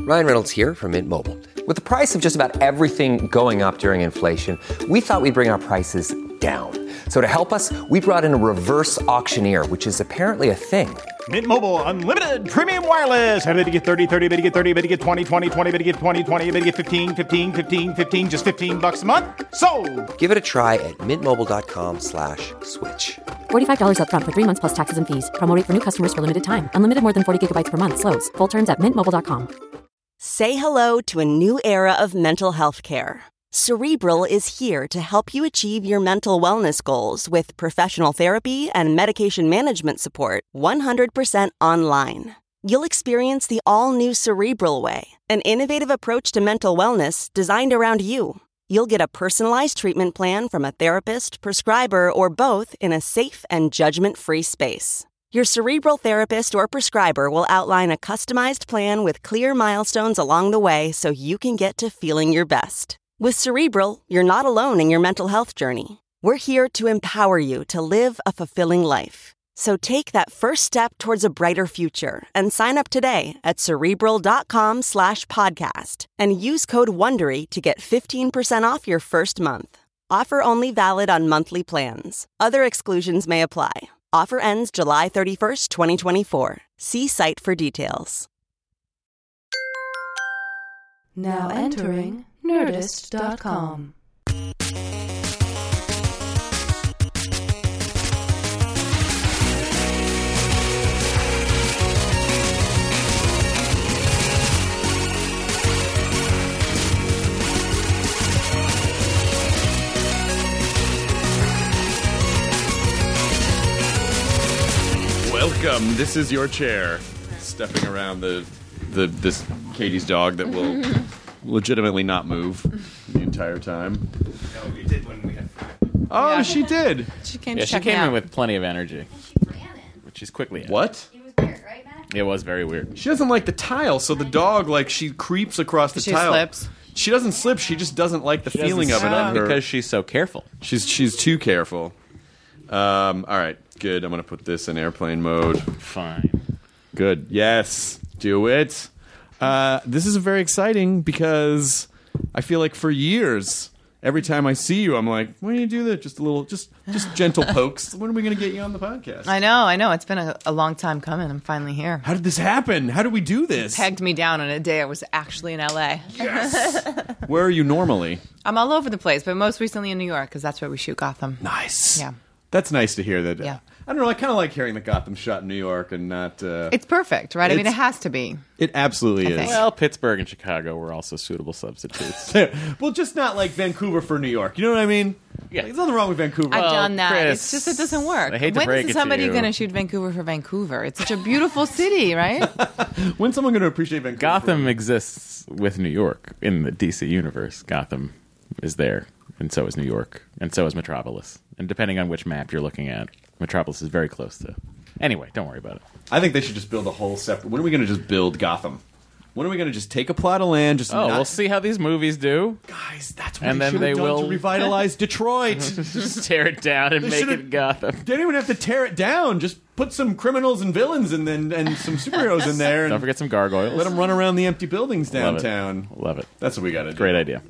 Ryan Reynolds here from Mint Mobile. With the price of just about everything going up during inflation, we thought we'd bring our prices down. So to help us, we brought in a reverse auctioneer, which is apparently a thing. Mint Mobile Unlimited Premium Wireless. How to get 30, 30, bit to get 30, bit to get 20, 20, 20, bit to get 20, 20, bit to get 15, 15, 15, 15, just $15 a month? Sold! Give it a try at mintmobile.com/switch. $45 up front for 3 months plus taxes and fees. Promo rate for new customers for limited time. Unlimited more than 40 gigabytes per month. Slows full terms at mintmobile.com. Say hello to a new era of mental health care. Cerebral is here to help you achieve your mental wellness goals with professional therapy and medication management support 100% online. You'll experience the all-new Cerebral Way, an innovative approach to mental wellness designed around you. You'll get a personalized treatment plan from a therapist, prescriber, or both in a safe and judgment-free space. Your Cerebral therapist or prescriber will outline a customized plan with clear milestones along the way so you can get to feeling your best. With Cerebral, you're not alone in your mental health journey. We're here to empower you to live a fulfilling life. So take that first step towards a brighter future and sign up today at Cerebral.com/podcast and use code WONDERY to get 15% off your first month. Offer only valid on monthly plans. Other exclusions may apply. Offer ends July 31st, 2024. See site for details. Now entering Nerdist.com. Welcome. This is your chair. Stepping around this Katie's dog that will legitimately not move the entire time. No, we did when we had five. Oh, Yeah. she did. She came Yeah, to she check me came in out. with plenty of energy, which she's quickly had. What? It was weird, right, Matt? It was very weird. She doesn't like the tile, so the dog, like, she creeps across the She tile. slips. She doesn't slip. She just doesn't like the feeling of it on her. Because she's so careful. She's too careful. All right, good. I'm gonna put this in airplane mode. Fine. Good. Yes. Do it. This is very exciting because I feel like for years, every time I see you, I'm like, why do you do that? Just a little, just gentle pokes. When are we going to get you on the podcast? I know. It's been a long time coming. I'm finally here. How did this happen? How did we do this? Pegged me down on a day I was actually in LA. Yes. Where are you normally? I'm all over the place, but most recently in New York because that's where we shoot Gotham. Nice. Yeah. That's nice to hear that. Yeah. I don't know. I kind of like hearing that Gotham shot in New York and not. It's perfect, right? I mean, it has to be. It absolutely I is. think. Well, Pittsburgh and Chicago were also suitable substitutes. Well, just not like Vancouver for New York. You know what I mean? Yeah. Like, there's nothing wrong with Vancouver. I've Well, done that. Chris, It's just it doesn't work. I hate to when break is it to somebody you. going to shoot Vancouver for Vancouver? It's such a beautiful city, right? When's someone going to appreciate Vancouver? Gotham exists with New York in the DC universe. Gotham is there, and so is New York, and so is Metropolis. And depending on which map you're looking at, Metropolis is very close to. Anyway, don't worry about it. I think they should just build a whole separate. When are we going to just build Gotham? When are we going to just take a plot of land? Just We'll see how these movies do. Guys, that's what And they then should they have done will to revitalize Detroit. Just tear it down and They make should've- it Gotham. They don't even have to tear it down. Just put some criminals and villains and some superheroes in there. And Don't forget some gargoyles. let them run around the empty buildings Love it. downtown. Love it. That's what we got to do. Great idea.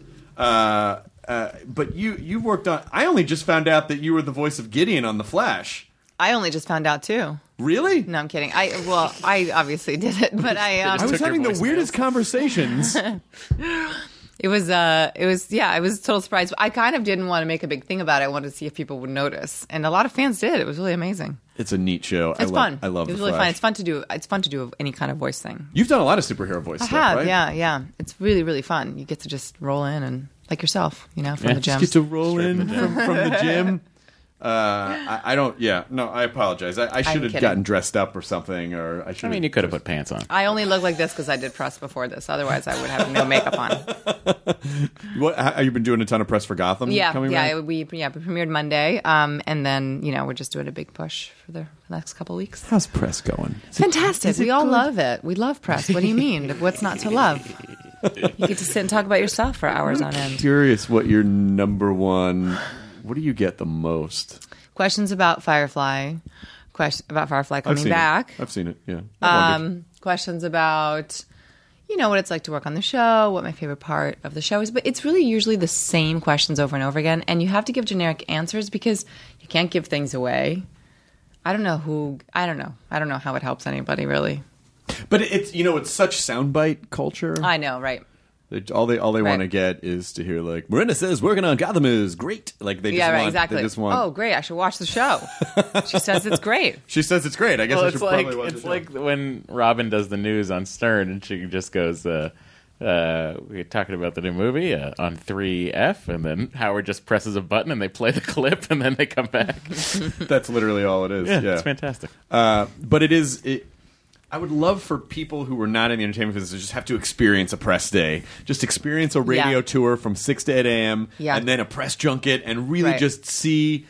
But you worked on. I only just found out that you were the voice of Gideon on The Flash. I only just found out too. Really? No, I'm kidding. I obviously did it, but I was took your having the voicemails. weirdest conversations. It was a total surprise. I kind of didn't want to make a big thing about it. I wanted to see if people would notice, and a lot of fans did. It was really amazing. It's a neat show. It's fun. I love it was The really Flash. fun. It's fun to do. It's fun to do any kind of voice thing. You've done a lot of superhero voice I stuff, have, right? yeah. It's really, really fun. You get to just roll in and like yourself, from the gym. Just get to roll in from the gym. I don't. Yeah, no. I apologize. I should have kidding. gotten dressed up or something, or I should. I mean, you could have put pants on. I only look like this because I did press before this. Otherwise, I would have no makeup on. What? Have you been doing a ton of press for Gotham? Yeah, coming yeah. back? We premiered Monday, and then we're just doing a big push for the next couple of weeks. How's press going? Fantastic. We all love it. We love press. What do you mean? What's not to love? You get to sit and talk about yourself for hours on end. Curious what your number one. What do you get the most? Questions about Firefly. About Firefly coming seen back. I've seen it. Yeah. I wondered. Questions about you know, what it's like to work on the show, what my favorite part of the show is. But it's really usually the same questions over and over again. And you have to give generic answers because you can't give things away. I don't know how it helps anybody, really. But it's, you know, it's such soundbite culture. I know, right. All they want to get is to hear, like, Miranda says working on Gotham is great. Like, they just want, exactly. They just want, oh, great, I should watch the show. She says it's great. She says it's great. I guess I should probably watch it's the like show. when Robin does the news on Stern and she just goes, we're talking about the new movie on 3F, and then Howard just presses a button and they play the clip and then they come back. That's literally all it is. Yeah. It's fantastic. But I would love for people who were not in the entertainment business to just have to experience a press day. Just experience a radio tour from 6 to 8 a.m. And then a press junket and really just see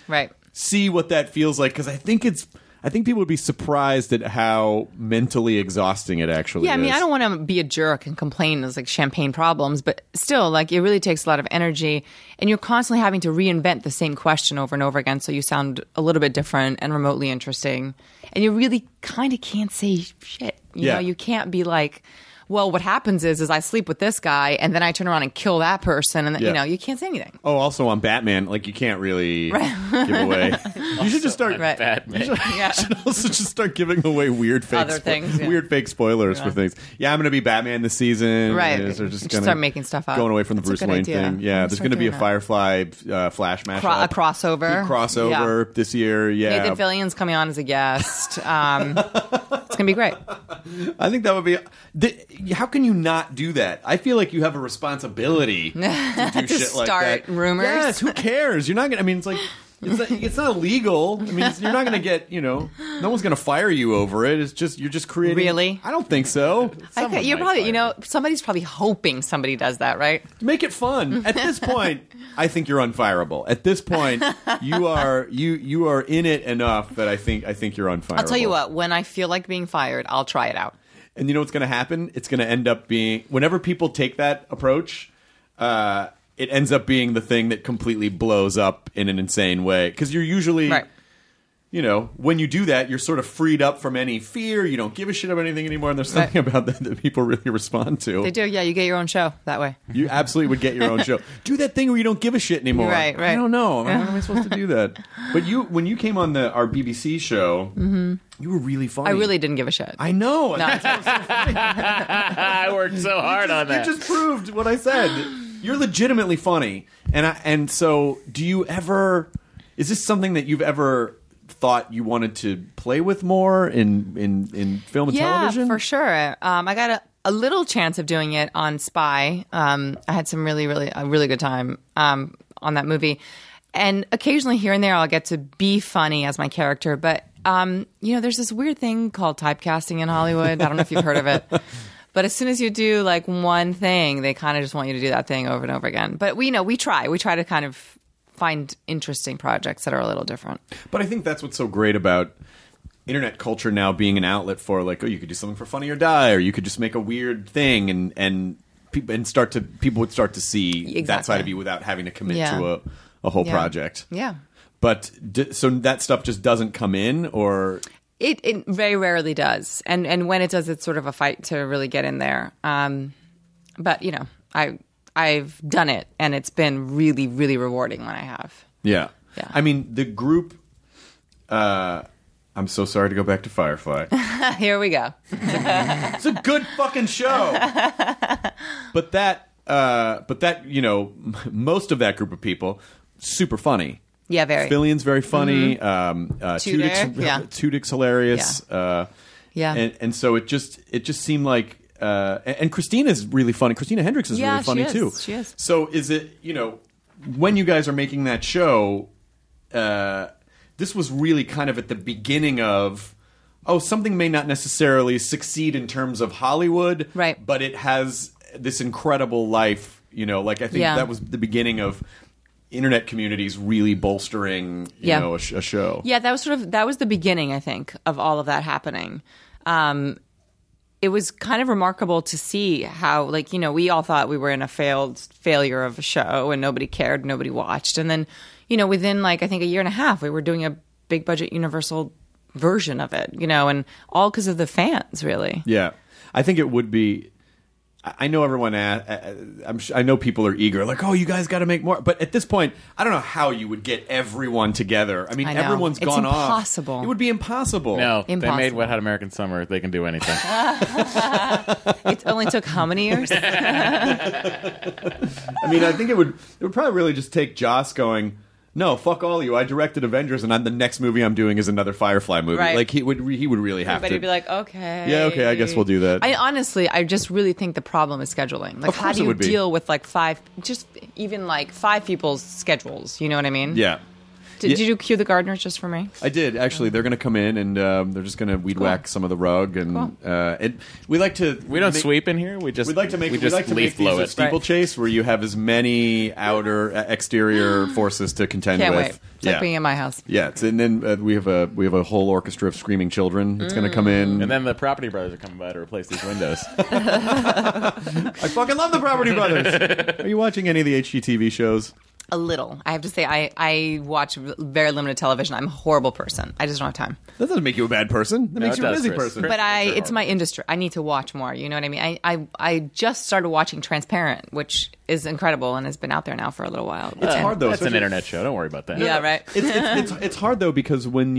what that feels like. Because I think people would be surprised at how mentally exhausting it actually is. Yeah, I mean, I don't want to be a jerk and complain there's like champagne problems, but still, like, it really takes a lot of energy. And you're constantly having to reinvent the same question over and over again so you sound a little bit different and remotely interesting. And you really kind of can't say shit. You know, you can't be like, well, what happens is I sleep with this guy and then I turn around and kill that person. And, you know, you can't say anything. Oh, also on Batman, like, you can't really give away. You should just start. Batman. You should also just start giving away weird fake Other things, weird fake spoilers for things. Yeah, I'm going to be Batman this season. Right. They're just going start making stuff up. Going away from the That's Bruce Wayne thing. Yeah, there's going to be a Firefly Flash mashup. A crossover. Big crossover this year. Yeah. Nathan Fillion's coming on as a guest. It's going to be great. I think that would be. How can you not do that? I feel like you have a responsibility to do shit like that. Start rumors. Yes, who cares? You're not gonna. I mean, it's like it's not illegal. I mean, you're not gonna get. You know, no one's gonna fire you over it. It's just you're just creating. Really? I don't think so. Okay, you're probably. You know, somebody's probably hoping somebody does that, right? Make it fun. At this point, I think you're unfireable. At this point, you are in it enough that I think you're unfireable. I'll tell you what. When I feel like being fired, I'll try it out. And you know what's going to happen? It's going to end up being, whenever people take that approach, it ends up being the thing that completely blows up in an insane way. Because you're usually, you know, when you do that, you're sort of freed up from any fear. You don't give a shit about anything anymore. And there's something about that people really respond to. They do. Yeah, you get your own show that way. You absolutely would get your own show. Do that thing where you don't give a shit anymore. Right. I don't know. How am I supposed to do that? But when you came on our BBC show, you were really funny. I really didn't give a shit. I know. No, I worked so hard on that. You just proved what I said. You're legitimately funny. And so do you ever, is this something that you've ever thought you wanted to play with more in film and television? Yeah, for sure. I got a little chance of doing it on Spy. I had some really good time on that movie. And occasionally here and there I'll get to be funny as my character. But, you know, there's this weird thing called typecasting in Hollywood. I don't know if you've heard of it. But as soon as you do like one thing, they kind of just want you to do that thing over and over again. But we try to kind of find interesting projects that are a little different. But I think that's what's so great about internet culture now being an outlet for, like, oh, you could do something for Funny or Die, or you could just make a weird thing and people would start to see that side of you without having to commit to a whole project. Yeah. But so that stuff just doesn't come in, or it very rarely does, and when it does, it's sort of a fight to really get in there. But you know, I've done it, and it's been really, really rewarding when I have. Yeah. I mean, the group. I'm so sorry to go back to Firefly. Here we go. It's a good fucking show. But that, you know, most of that group of people, super funny. Yeah, very. Fillion's very funny. Tudyk, Tudyk's hilarious. Yeah. And so it just seemed like, and Christina's really funny. Christina Hendricks is really funny too. She is. So is it, you know, when you guys are making that show, this was really kind of at the beginning of, something may not necessarily succeed in terms of Hollywood, right? But it has this incredible life, you know, like I think that was the beginning of internet communities really bolstering, you know, a show. Yeah, that was the beginning, I think, of all of that happening. It was kind of remarkable to see how, like, you know, we all thought we were in a failure of a show and nobody cared, nobody watched. And then, you know, within like, I think a year and a half, we were doing a big budget Universal version of it, you know, and all because of the fans, really. Yeah. I think it would be, I know everyone. I know people are eager, like, oh, you guys got to make more. But at this point, I don't know how you would get everyone together. I mean, I know. everyone's It's gone impossible. off. It would be impossible. No, they Impossible. made Wet Hot American Summer. They can do anything. It only took how many years? I mean, I think it would probably really just take Joss going, no, fuck all you. I directed Avengers, and the next movie I'm doing is another Firefly movie. Right. Like he would really have Everybody to would be like, okay. Yeah, okay, I guess we'll do that. I just really think the problem is scheduling. Like, Of how course do it you would be. deal with like five people's schedules? You know what I mean? Yeah. Did you cue the gardeners just for me? I did actually. They're going to come in and they're just going to weed whack some of the rug and we like to. We don't sweep in here. We just We'd like to make. we We'd just like to leaf make these blow a it. steeplechase where you have as many outer, exterior forces to contend Can't with. wait. It's like being in my house. Yeah, and then we have a whole orchestra of screaming children. It's going to come in, And then the Property Brothers are coming by to replace these windows. I fucking love the Property Brothers. Are you watching any of the HGTV shows? A little. I have to say, I watch very limited television. I'm a horrible person. I just don't have time. That doesn't make you a bad person. That makes it you a does, busy Chris. person. Chris. But it's my industry. I need to watch more. You know what I mean? I just started watching Transparent, which is incredible and has been out there now for a little while. It's hard though. That's an especially- internet show. Don't worry about that. Yeah, right. It's hard though because when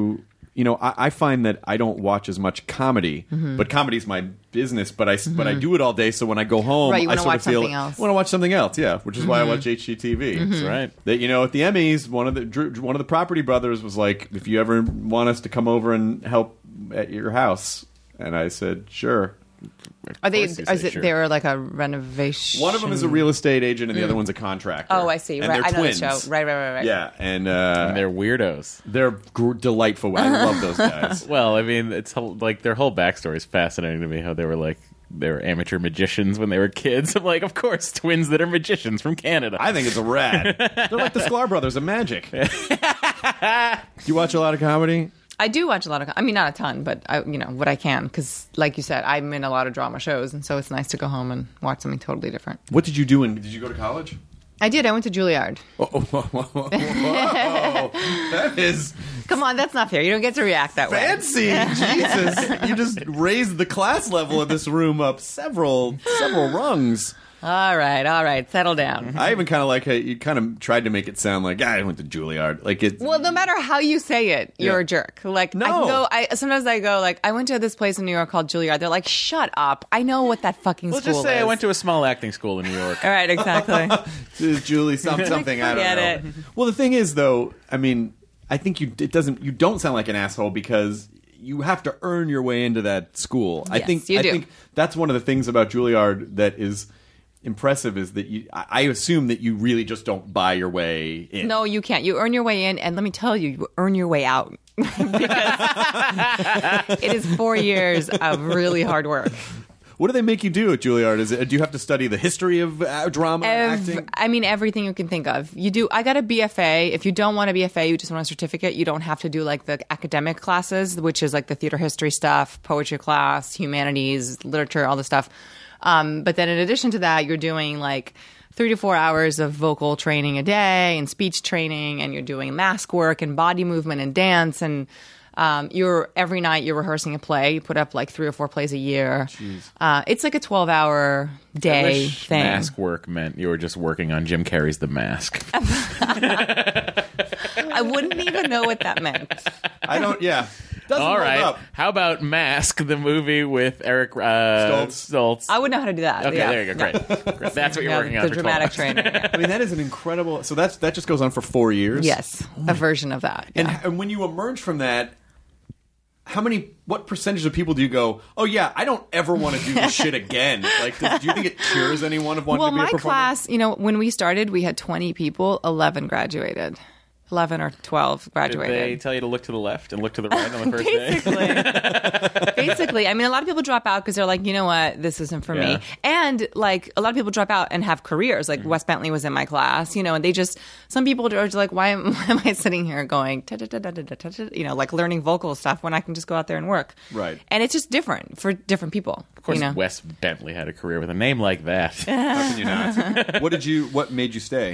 I find that I don't watch as much comedy, but comedy's my business. But I do it all day. So when I go home, Right, you I wanna sort watch of feel something else. I want to watch something else. Yeah, which is why I watch HGTV. That's right. That at the Emmys, one of the Property Brothers was like, if you ever want us to come over and help at your house, and I said sure. Are they? course you Is say it? sure. They're like a renovation. One of them is a real estate agent, and the other one's a contractor. Oh, I see. And Right, they're I know twins. the show. Right. Yeah, and And they're weirdos. they're delightful. I love those guys. Well, I mean, it's like their whole backstory is fascinating to me. How they were amateur magicians when they were kids. I'm like, of course, twins that are magicians from Canada. I think it's a rad. They're like the Sklar brothers of magic. Do you watch a lot of comedy? I do watch a lot of. I mean, not a ton, but what I can, because, like you said, I'm in a lot of drama shows, and so it's nice to go home and watch something totally different. What did you do? Did you go to college? I did. I went to Juilliard. Whoa. That is Come on, that's not fair. You don't get to react that way. fancy. Jesus, you just raised the class level of this room up several rungs. All right. Settle down. I even kind of like how you kind of tried to make it sound like I went to Juilliard. Like it. Well, no matter how you say it, you're Yeah. a jerk. Like, No. sometimes I go, like, I went to this place in New York called Juilliard. They're like, shut up. I know what that fucking Let's school just say is. I went to a small acting school in New York. All right, exactly. Julie, something I don't Forget know. it. Well, the thing is, though, I mean, I think you don't sound like an asshole because you have to earn your way into that school. I Yes, think you I do. think that's one of the things about Juilliard that is impressive is that I assume that you really just don't buy your way in. No, you can't. You earn your way in, and let me tell you, you earn your way out. Because it is 4 years of really hard work. What do they make you do at Juilliard? Do you have to study the history of drama and acting? I mean, everything you can think of. You do. I got a BFA. If you don't want a BFA, you just want a certificate. You don't have to do like the academic classes, which is like the theater history stuff, poetry class, humanities, literature, all the stuff. But then in addition to that, you're doing like 3 to 4 hours of vocal training a day and speech training, and you're doing mask work and body movement and dance, and every night you're rehearsing a play. You put up like 3 or 4 plays a year. It's like a 12-hour day thing. Mask work meant you were just working on Jim Carrey's The Mask. I wouldn't even know what that meant. I don't. Yeah. Doesn't All hold right. up. How about Mask, the movie with Eric Stoltz? I would know how to do that. Okay, yeah. there you go. Great. That's what you're working on the for 12 dramatic hours. training. Yeah. I mean, that is an incredible. So that just goes on for 4 years. Yes, a version of that. Yeah. And when you emerge from that, what percentage of people do you go, oh yeah, I don't ever want to do this shit again? Like, do you think it cures anyone of wanting Well, to be a my performer? class, when we started, we had 20 people, 11 graduated. 11 or 12 Did graduated. they tell you to look to the left and look to the right on the first day? Basically, I mean, a lot of people drop out because they're like, you know what, this isn't for me. Yeah. And like, a lot of people drop out and have careers. Like Wes Bentley was in my class, and some people are just like, why am I sitting here going, like learning vocal stuff when I can just go out there and work? Right. And it's just different for different people. Of course, Wes Bentley had a career with a name like that. How can you not? What made you stay?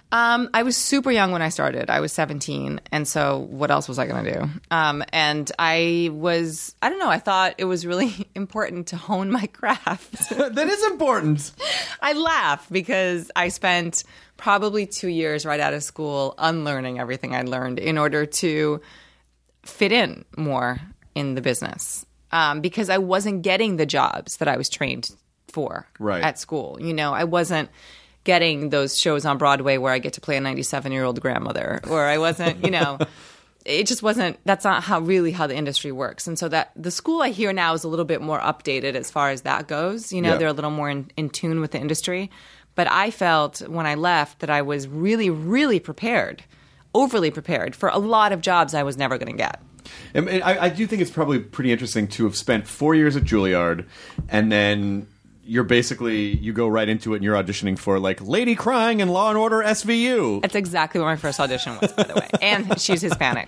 I was super young when I started. I was 17. And so what else was I going to do? And I don't know, I thought it was really important to hone my craft. That is important. I laugh because I spent probably 2 years right out of school unlearning everything I'd learned in order to fit in more in the business. Because I wasn't getting the jobs that I was trained for at school. You know, I wasn't getting those shows on Broadway where I get to play a 97-year-old grandmother, or I wasn't, you know, it just wasn't, that's not how the industry works. And so that the school I hear now is a little bit more updated as far as that goes. You know, they're a little more in tune with the industry. But I felt when I left that I was really, really prepared, overly prepared for a lot of jobs I was never going to get. And I do think it's probably pretty interesting to have spent 4 years at Juilliard, and then you go right into it and you're auditioning for like Lady Crying in Law and Order SVU. That's exactly what my first audition was, by the way. And she's Hispanic.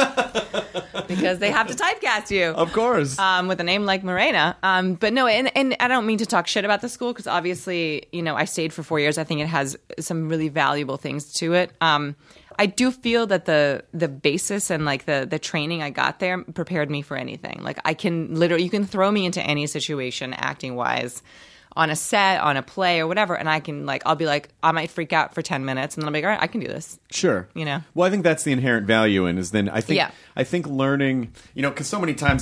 Because they have to typecast you. Of course. With a name like Morena. But no, and I don't mean to talk shit about the school because obviously, you know, I stayed for 4 years. I think it has some really valuable things to it. I do feel that the basis and like the training I got there prepared me for anything. Like you can throw me into any situation acting wise on a set, on a play or whatever. And I'll be like, I might freak out for 10 minutes and then I'll be like, all right, I can do this. Sure. You know? Well, I think that's the inherent value in I think learning, you know, because so many times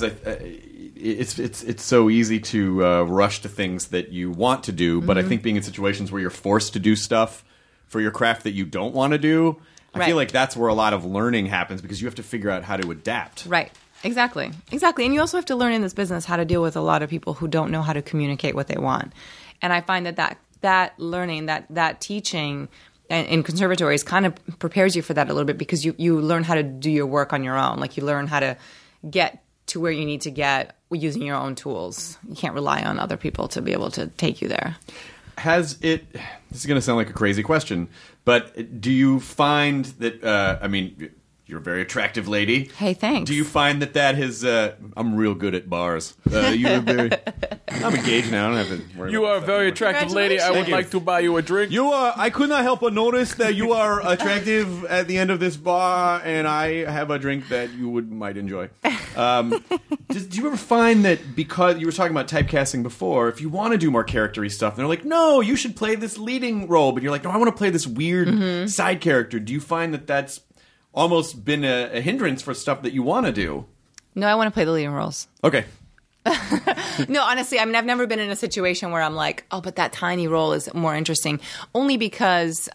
it's so easy to rush to things that you want to do. But I think being in situations where you're forced to do stuff for your craft that you don't want to do, I feel like that's where a lot of learning happens because you have to figure out how to adapt. Right. Exactly. And you also have to learn in this business how to deal with a lot of people who don't know how to communicate what they want. And I find that learning, that teaching in conservatories kind of prepares you for that a little bit because you learn how to do your work on your own. Like you learn how to get to where you need to get using your own tools. You can't rely on other people to be able to take you there. This is going to sound like a crazy question, but do you find that, you're a very attractive lady. Hey, thanks. Do you find that has, I'm real good at bars. I'm engaged now. I don't have to worry You are a very attractive lady. I would like to buy you a drink. I could not help but notice that you are attractive at the end of this bar, and I have a drink that you might enjoy. Do you ever find that because you were talking about typecasting before, if you want to do more character-y stuff, they're like, no, you should play this leading role, but you're like, no, I want to play this weird side character. Do you find that that's almost been a hindrance for stuff that you want to do? No, I want to play the leading roles. Okay. No, honestly, I've never been in a situation where I'm like, oh, but that tiny role is more interesting. Only because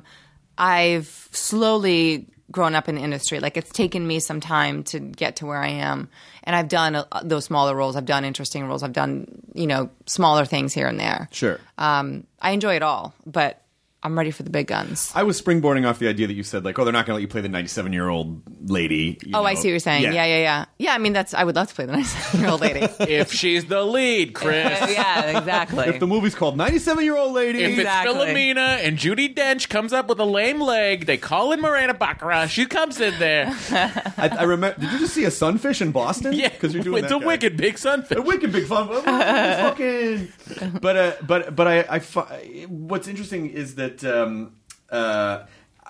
I've slowly grown up in the industry. Like it's taken me some time to get to where I am. And I've done those smaller roles. I've done interesting roles. I've done, smaller things here and there. Sure. I enjoy it all, but I'm ready for the big guns. I was springboarding off the idea that you said, like, oh, they're not going to let you play the 97-year-old lady. I see what you're saying. Yeah. Yeah, I mean, I would love to play the 97-year-old lady. If she's the lead, Chris. Yeah, exactly. If the movie's called 97-Year-Old Lady. If it's Philomena and Judi Dench comes up with a lame leg, they call in Morena Baccarat. She comes in there. I remember. Did you just see a sunfish in Boston? Yeah, because you're doing it's a wicked big sunfish. A wicked big sunfish. Fucking. But what's interesting is that I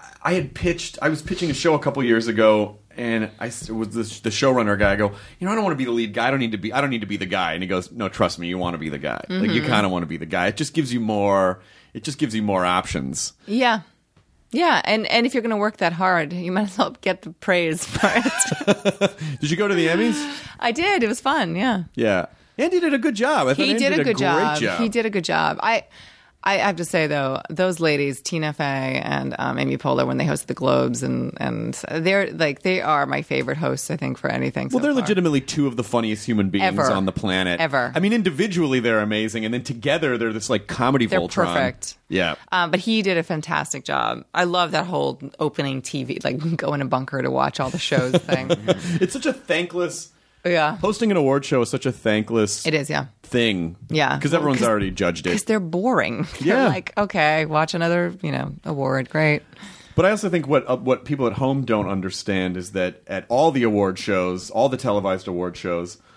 was pitching a show a couple years ago, and I was the showrunner guy. I go, I don't want to be the lead guy. I don't need to be the guy. And he goes, no, trust me, you want to be the guy. Mm-hmm. Like you kind of want to be the guy. It just gives you more. It just gives you more options. Yeah. Yeah, and if you're going to work that hard, you might as well get the praise for it. Did you go to the Emmys? I did. It was fun, yeah. Yeah. Andy did a good job. He did a good job. He did a good job. I have to say, though, those ladies, Tina Fey and Amy Poehler, when they hosted the Globes, and they are my favorite hosts, I think, for anything. Well, they're legitimately two of the funniest human beings on the planet. Ever. I mean, individually they're amazing, and then together they're this like comedy Voltron. They're perfect. Yeah. But he did a fantastic job. I love that whole opening TV, like go in a bunker to watch all the shows thing. It's such a thankless. Yeah. Hosting an award show is such a thankless thing. Yeah. Because everyone's already judged it. Because they're boring. They're like, okay, watch another, award. Great. But I also think what people at home don't understand is that at all the award shows, all the televised award shows,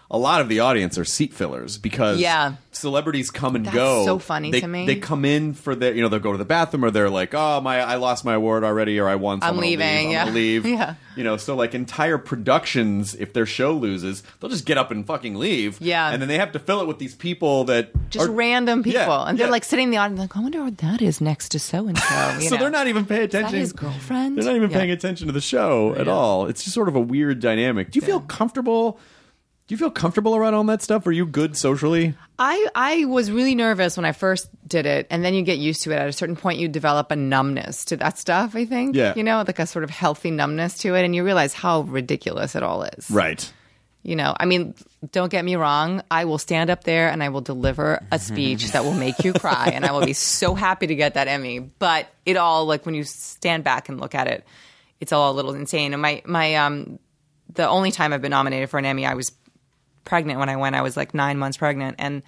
a lot of the audience are seat fillers because celebrities come and go. So funny to me. They come in for their, they'll go to the bathroom, or they're like, oh, I lost my award already, or I won. So I'm leaving. I'm gonna leave. So like entire productions, if their show loses, they'll just get up and fucking leave. Yeah. And then they have to fill it with these people that just random people, and they're like sitting in the audience, like, I wonder what that is next to so and so. So they're not even paying attention. Is that his girlfriend? They're not even paying attention to the show at all. It's just sort of a weird dynamic. Do you feel comfortable? Do you feel comfortable around all that stuff? Are you good socially? I was really nervous when I first did it, and then you get used to it. At a certain point, you develop a numbness to that stuff, I think. Yeah. Like a sort of healthy numbness to it, and you realize how ridiculous it all is. Right. I mean, don't get me wrong. I will stand up there and I will deliver a speech that will make you cry, and I will be so happy to get that Emmy. But it all, like, when you stand back and look at it, it's all a little insane. And the only time I've been nominated for an Emmy, I was pregnant when I went. I was like 9 months pregnant, and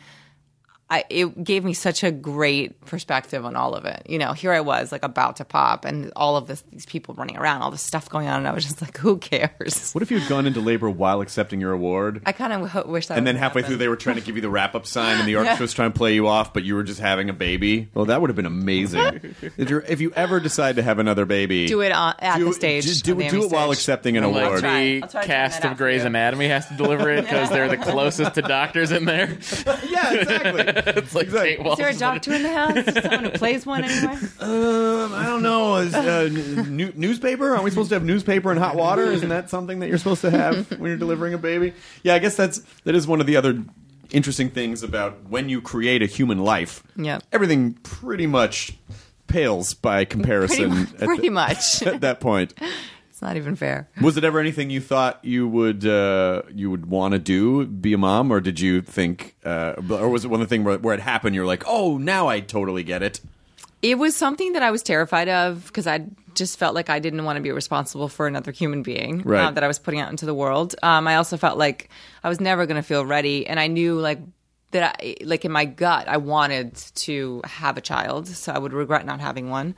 it gave me such a great perspective on all of it. Here I was like about to pop, and all of these people running around, all this stuff going on, and I was just like, who cares? What if you had gone into labor while accepting your award? I kind of wish that. And then halfway through, they were trying to give you the wrap-up sign, and the orchestra was trying to play you off, but you were just having a baby. Well, that would have been amazing. If you ever decide to have another baby, do it at the stage. Do it while accepting an award. The cast of Grey's Anatomy has to deliver it because they're the closest to doctors in there. Yeah, exactly. It's like Is there a doctor in the house? Someone who plays one anyway? I don't know. Newspaper? Aren't we supposed to have newspaper and hot water? Isn't that something that you're supposed to have when you're delivering a baby? Yeah, I guess that is one of the other interesting things about when you create a human life. Yeah. Everything pretty much pales by comparison. Pretty much. At that point. It's not even fair. Was it ever anything you thought you would want to do, be a mom, or did you think, or was it one of the things where it happened? You're like, oh, now I totally get it. It was something that I was terrified of because I just felt like I didn't want to be responsible for another human being that I was putting out into the world. I also felt like I was never going to feel ready, and I knew that in my gut I wanted to have a child, so I would regret not having one.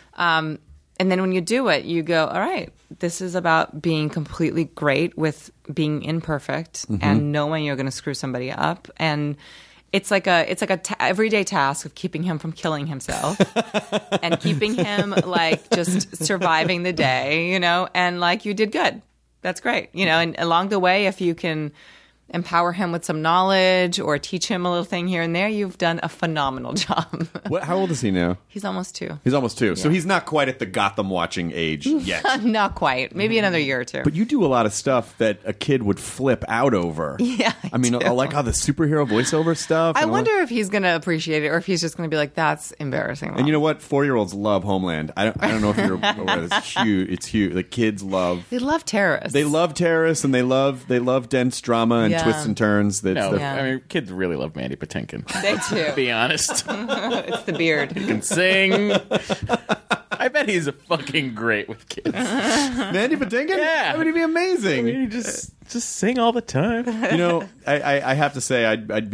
And then when you do it, you go, all right, this is about being completely great with being imperfect and knowing you're going to screw somebody up. And it's like a everyday task of keeping him from killing himself and keeping him just surviving the day, and you did good. That's great. And along the way, if you can empower him with some knowledge or teach him a little thing here and there, you've done a phenomenal job. How old is he now? He's almost 2. He's almost 2. Yeah. So he's not quite at the Gotham watching age yet. Not quite. Maybe another year or 2. But you do a lot of stuff that a kid would flip out over. Yeah, I mean, like all the superhero voiceover stuff. I wonder if he's going to appreciate it or if he's just going to be like, that's embarrassing. Mom. And you know what? 4-year-olds love Homeland. I don't know if you're aware. It's huge. It's huge. The kids love. They love terrorists. They love terrorists, and they love dense drama and twists and turns. I mean, kids really love Mandy Patinkin. They do. To be honest. It's the beard. He can sing. I bet he's fucking great with kids. Mandy Patinkin? Yeah. That would be amazing. I mean, he just sing all the time. I have to say,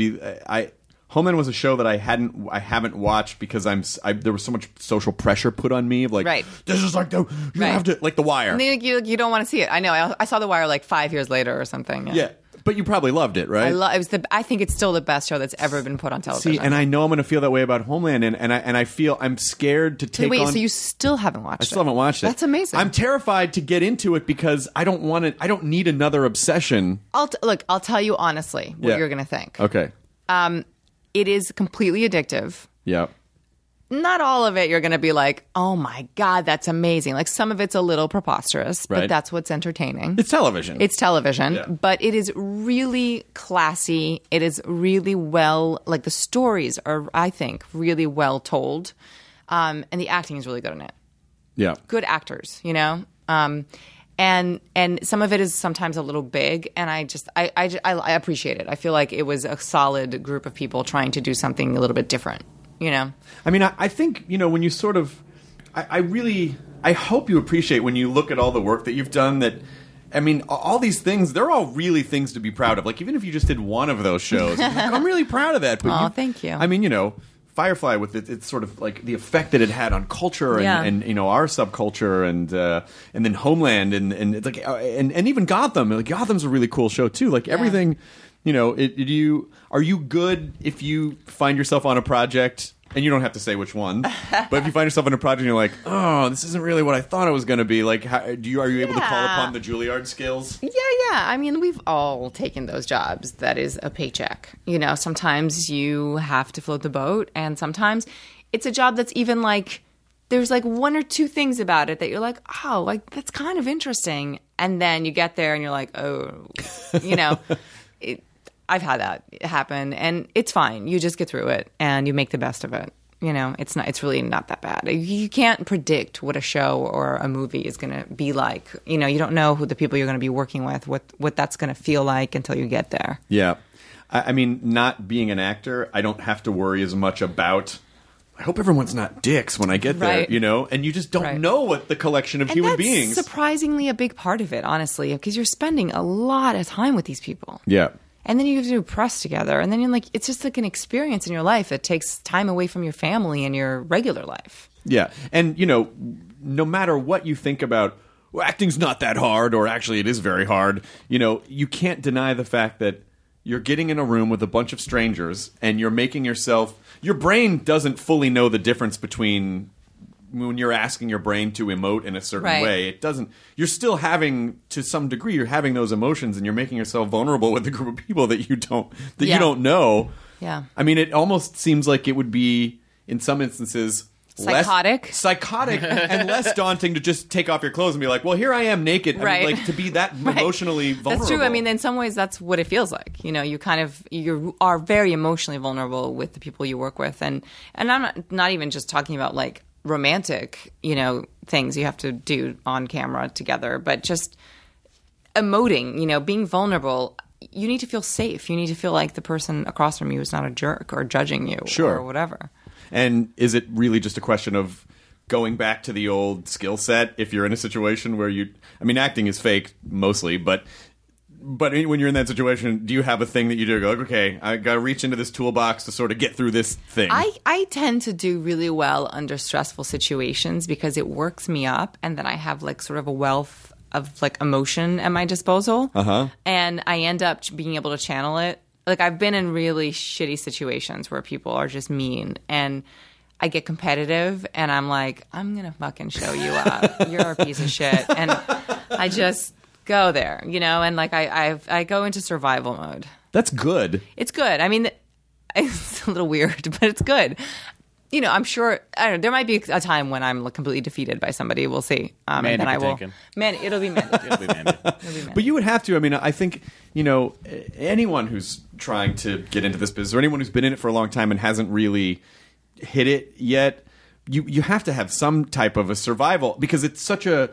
Homeland was a show that I haven't watched because there was so much social pressure put on me of this is like you have to The Wire. And you don't want to see it. I know. I saw The Wire 5 years later or something. Yeah. But you probably loved it, right? I think it's still the best show that's ever been put on television. See, and I know I'm going to feel that way about Homeland, and I feel I'm scared to take on... Wait, so you still haven't watched it? I still haven't watched it. That's amazing. I'm terrified to get into it because I don't want it. I don't need another obsession. I'll tell you honestly what you're going to think. Okay. It is completely addictive. Yeah. Not all of it you're going to be like, oh my God, that's amazing. Some of it's a little preposterous, but that's what's entertaining. It's television. But it is really classy. It is really well, the stories are, I think, really well told. And the acting is really good in it. Yeah. Good actors, and some of it is sometimes a little big, and I appreciate it. I feel like it was a solid group of people trying to do something a little bit different. I mean, I think, when you sort of, I hope you appreciate when you look at all the work that you've done that, I mean, all these things, they're all really things to be proud of. Even if you just did one of those shows, I'm really proud of that. But thank you. I mean, Firefly with it's sort of the effect that it had on culture and our subculture and then Homeland and it's and even Gotham. Gotham's a really cool show too. Everything. you know, are you good if you find yourself on a project, and you don't have to say which one, but if you find yourself in a project and you're like, oh, this isn't really what I thought it was going to be, like, are you able to call upon the Juilliard skills? Yeah. I mean, we've all taken those jobs. That is a paycheck. You know, sometimes you have to float the boat, and sometimes it's a job that's even like, there's like one or two things about it that you're like, oh, like that's kind of interesting. And then you get there and you're like, oh, you know, I've had that happen, and it's fine. You just get through it and you make the best of it. You know, it's really not that bad. You can't predict what a show or a movie is going to be like. You know, you don't know who the people you're going to be working with, what that's going to feel like until you get there. Yeah. I mean, not being an actor, I don't have to worry as much about, I hope everyone's not dicks when I get there, you know? And you just don't know what the collection of human beings. That's surprisingly a big part of it, honestly, because you're spending a lot of time with these people. Yeah. And then you have to do press together. And then you're like, it's just like an experience in your life that takes time away from your family and your regular life. Yeah. And, you know, no matter what you think about, well, acting's not that hard, or actually it is very hard, you know, you can't deny the fact that you're getting in a room with a bunch of strangers and you're making yourself, your brain doesn't fully know the difference between when you're asking your brain to emote in a certain way. It doesn't, you're still having, to some degree, you're having those emotions, and you're making yourself vulnerable with a group of people that you don't know. Yeah. I mean, it almost seems like it would be, in some instances, psychotic and less daunting to just take off your clothes and be like, well, here I am naked. I mean, like, to be that emotionally vulnerable. That's true. I mean, in some ways, that's what it feels like. You know, you are very emotionally vulnerable with the people you work with. And I'm not even just talking about like romantic, you know, things you have to do on camera together, but just emoting, you know, being vulnerable. You need to feel safe. You need to feel like the person across from you is not a jerk or judging you or whatever. And is it really just a question of going back to the old skill set if you're in a situation where acting is fake mostly, but when you're in that situation, do you have a thing that you do? Go, okay, I got to reach into this toolbox to sort of get through this thing. I tend to do really well under stressful situations because it works me up, and then I have like sort of a wealth of like emotion at my disposal. And I end up being able to channel it. Like, I've been in really shitty situations where people are just mean, and I get competitive, and I'm like, I'm going to fucking show you up. You're a piece of shit. And I just go there, you know, and like I go into survival mode. That's good. It's good. I mean, it's a little weird, but it's good. You know, I'm sure, I don't know, there might be a time when I'm completely defeated by somebody. We'll see. And then I will. It'll be Mandy. It'll be Mandy. But you would have to. I mean, I think, you know, anyone who's trying to get into this business, or anyone who's been in it for a long time and hasn't really hit it yet, you have to have some type of a survival, because it's such a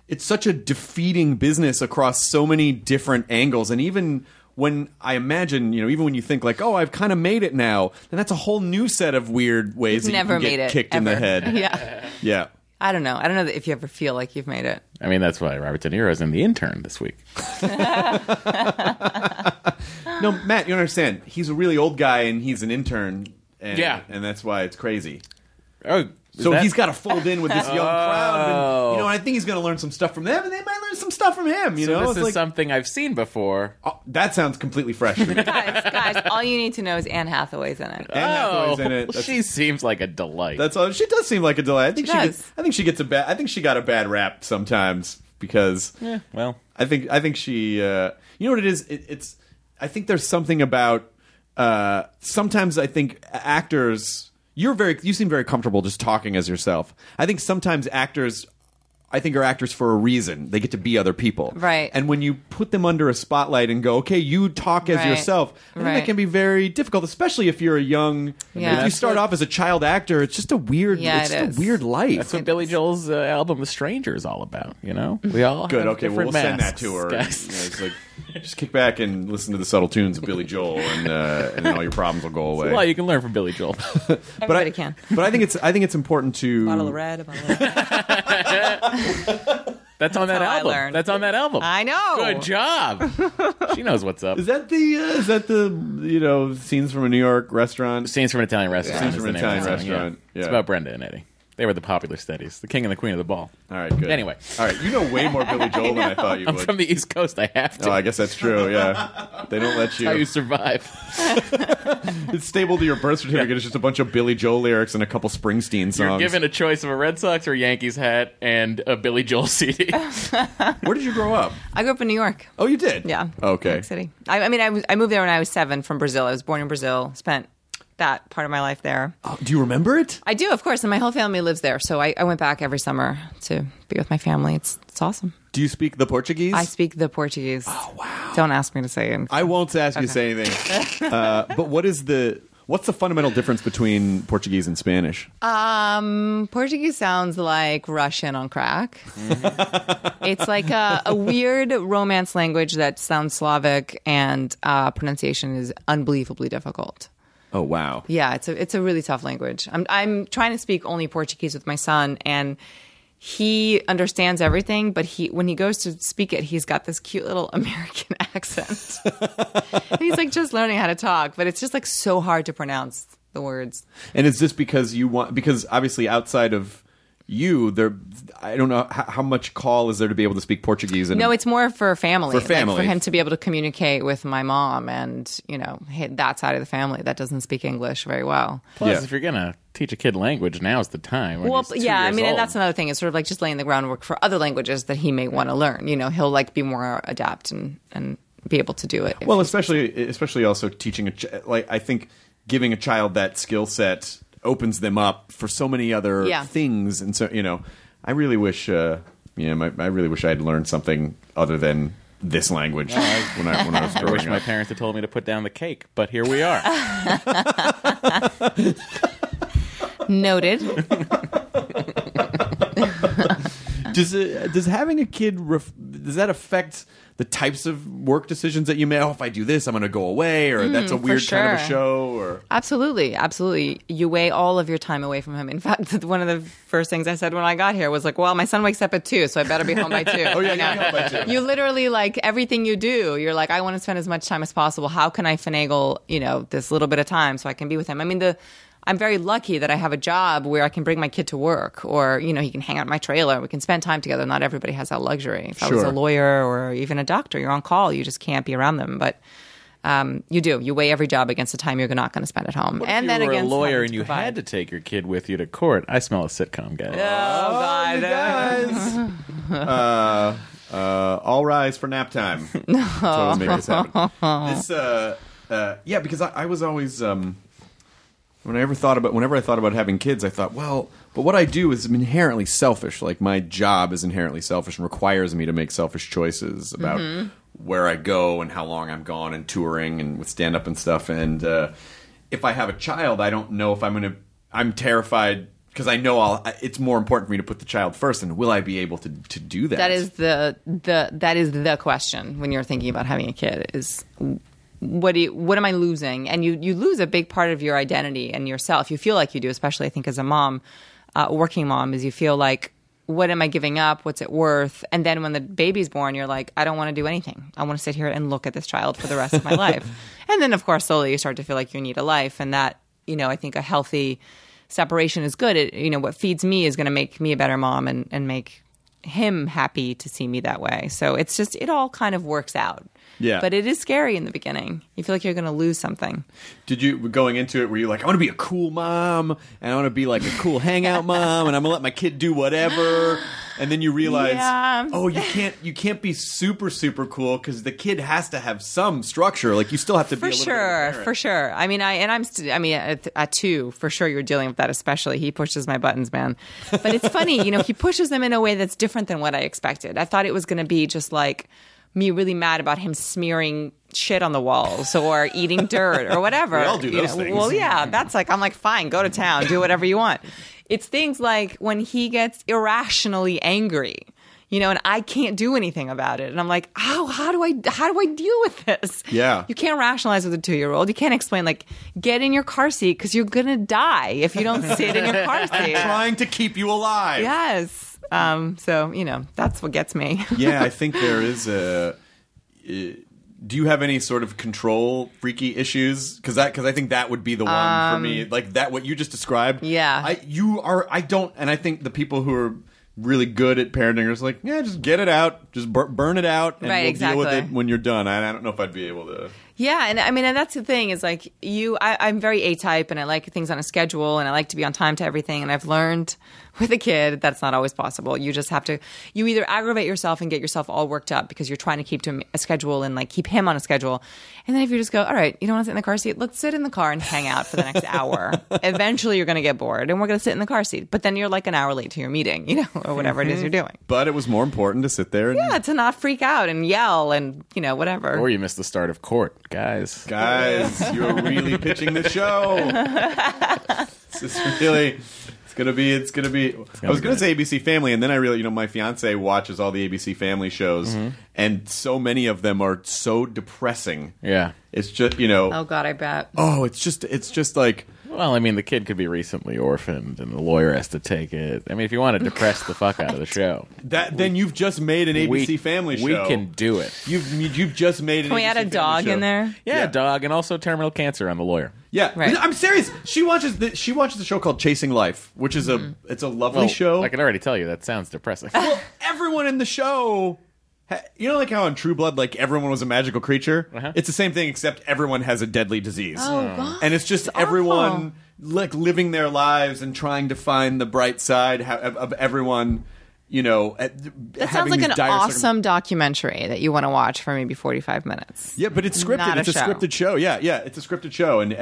defeating business across so many different angles. And even when I imagine, you know, even when you think like, oh, I've kind of made it now, then that's a whole new set of weird ways that you can get kicked in the head. Yeah. I don't know if you ever feel like you've made it. I mean, that's why Robert De Niro's in The Intern this week. No, Matt, you understand. He's a really old guy, and he's an intern. And, and that's why it's crazy. Oh, so he's got to fold in with this young crowd, and, you know, I think he's going to learn some stuff from them, and they might learn some stuff from him. You know, this is like something I've seen before. Oh, that sounds completely fresh to me. guys, all you need to know is Anne Hathaway's in it. Anne Hathaway's in it. She seems like a delight. That's all. She does seem like a delight. I think she got a bad rap sometimes because. Yeah. Well, I think she. You know what it is? It's. I think there's something about. Sometimes I think actors. You seem very comfortable just talking as yourself. I think sometimes actors are actors for a reason. They get to be other people. Right. And when you put them under a spotlight and go, okay, you talk as yourself, I think that can be very difficult, especially if you're a young, if you start off as a child actor, it's just a weird, a weird life. That's what Billy Joel's album The Stranger is all about, you know? We all good, have okay, we'll send that to her. It's like, just kick back and listen to the subtle tunes of Billy Joel, and then all your problems will go away. Well, you can learn from Billy Joel. Everybody can. But I think it's important to bottle of red. That's on that album. That's on that album. I know. Good job. She knows what's up. Is that the scenes from a New York restaurant? Scenes from an Italian restaurant. Scenes from an Italian restaurant. Yeah. It's about Brenda and Eddie. They were the popular studies. The king and the queen of the ball. All right, good. Anyway. All right, you know way more Billy Joel than I thought you I'm would. from the East Coast. I have to. Oh, I guess that's true, yeah. They don't let you. How you survive. It's stable to your birth certificate. It's just a bunch of Billy Joel lyrics and a couple Springsteen songs. You're given a choice of a Red Sox or Yankees hat and a Billy Joel CD. Where did you grow up? I grew up in New York. Oh, you did? Yeah. Okay. New York City. I moved there when I was 7 from Brazil. I was born in Brazil. Spent that part of my life there. Oh, do you remember it? I do, of course, and my whole family lives there. So I went back every summer to be with my family. It's awesome. Do you speak the Portuguese? I speak the Portuguese. Oh, wow. Don't ask me to say it. I won't ask you to say anything. But what's the fundamental difference between Portuguese and Spanish? Portuguese sounds like Russian on crack. It's like a weird Romance language that sounds Slavic, and pronunciation is unbelievably difficult. Oh, wow. Yeah, it's a really tough language. I'm trying to speak only Portuguese with my son, and he understands everything, but when he goes to speak it, he's got this cute little American accent. He's like just learning how to talk, but it's just like so hard to pronounce the words. And is this because because obviously outside of you, I don't know how much call is there to be able to speak Portuguese? No, it's more for family. For family. Like for him to be able to communicate with my mom and, that side of the family that doesn't speak English very well. Plus, if you're going to teach a kid language, now's the time. Well, yeah, and that's another thing. It's sort of like just laying the groundwork for other languages that he may want to learn. He'll like be more adept and be able to do it. Well, especially also teaching I think giving a child that skill set opens them up for so many other things, and so I really wish I really wish I had learned something other than this language when I was growing I wish up. my parents had told me to put down the cake, but here we are. Noted. Does having a kid does that affect the types of work decisions that you make? Oh, if I do this, I'm going to go away, or that's a weird kind of a show, or absolutely. You weigh all of your time away from him. In fact, one of the first things I said when I got here was like, "Well, my son wakes up at 2, so I better be home by 2." Oh yeah, you're home by 2. You literally like everything you do. You're like, I want to spend as much time as possible. How can I finagle this little bit of time so I can be with him? I mean, I'm very lucky that I have a job where I can bring my kid to work, or, he can hang out in my trailer. We can spend time together. Not everybody has that luxury. If I was a lawyer or even a doctor, you're on call. You just can't be around them. But you do. You weigh every job against the time you're not going to spend at home. What and if then you were against a lawyer having and to you provide. had to take your kid with you to court? I smell a sitcom, guys. Oh, God. All rise for nap time. That's what would make this happen. Because I was always... Whenever I thought about having kids, I thought, well, but what I do is inherently selfish. Like, my job is inherently selfish and requires me to make selfish choices about where I go and how long I'm gone and touring and with stand-up and stuff. And if I have a child, I don't know if I'm terrified because I know it's more important for me to put the child first. And will I be able to do that? That is the question when you're thinking about having a kid is... What am I losing? And you lose a big part of your identity and yourself. You feel like you do, especially I think as a mom, working mom, is you feel like, what am I giving up? What's it worth? And then when the baby's born, you're like, I don't want to do anything. I want to sit here and look at this child for the rest of my life. And then, of course, slowly you start to feel like you need a life. And that, I think a healthy separation is good. What feeds me is going to make me a better mom and make him happy to see me that way. So it's just, it all kind of works out. Yeah. But it is scary in the beginning. You feel like you're going to lose something. Did you, going into it, were you like, I want to be a cool mom, and I want to be like a cool hangout mom, and I'm going to let my kid do whatever, and then you realize, oh, you can't be super, super cool, because the kid has to have some structure. Like, you still have to be a little bit of a parent. For sure. I mean, at 2, for sure you're dealing with that especially. He pushes my buttons, man. But it's funny, he pushes them in a way that's different than what I expected. I thought it was going to be just like, me really mad about him smearing shit on the walls or eating dirt or whatever. We all do those things. Well, yeah, I'm like, fine, go to town, do whatever you want. It's things like when he gets irrationally angry, and I can't do anything about it. And I'm like, how do I deal with this? Yeah. You can't rationalize with a 2-year-old. You can't explain, like, get in your car seat because you're going to die if you don't sit in your car seat. I'm trying to keep you alive. Yes. So, that's what gets me. Yeah, I think there is do you have any sort of control freaky issues? Because I think that would be the one for me. Like that, what you just described. Yeah. I don't, and I think the people who are really good at parenting are just like, yeah, just get it out, just burn it out, and Right, we'll exactly. deal with it when you're done. I don't know if I'd be able to. Yeah, and I mean, and that's the thing is like I'm very A-type, and I like things on a schedule, and I like to be on time to everything. And I've learned with a kid that's not always possible. You just have to. You either aggravate yourself and get yourself all worked up because you're trying to keep to him a schedule and like keep him on a schedule, and then if you just go, all right, you don't want to sit in the car seat, let's sit in the car and hang out for the next hour. Eventually, you're going to get bored, and we're going to sit in the car seat. But then you're like an hour late to your meeting, you know, or whatever it is you're doing. But it was more important to sit there and Yeah, to not freak out and yell and whatever. Or you missed the start of court, guys. Guys, you're really pitching the show. This is really. It's gonna be. I was gonna say ABC Family, and then I really, my fiance watches all the ABC Family shows, and so many of them are so depressing. Yeah. It's just, Oh God, I bet. Oh, it's just like. Well, I mean, the kid could be recently orphaned, and the lawyer has to take it. I mean, if you want to depress the fuck out of the show, Then you've just made an ABC Family show. We can do it. You've just made an. Can we ABC add a Family dog show. in there? Yeah, dog, and also terminal cancer on the lawyer. Yeah, Right. I'm serious. She watches the show called Chasing Life, which is it's a lovely show. I can already tell you that sounds depressing. Well, everyone in the show, like how in True Blood, like everyone was a magical creature. It's the same thing, except everyone has a deadly disease. Oh God. And it's just everyone like living their lives and trying to find the bright side of everyone. That sounds like an awesome documentary that you want to watch for maybe 45 minutes. Yeah, but it's scripted. Not It's a show. scripted show. Yeah, it's a scripted show, and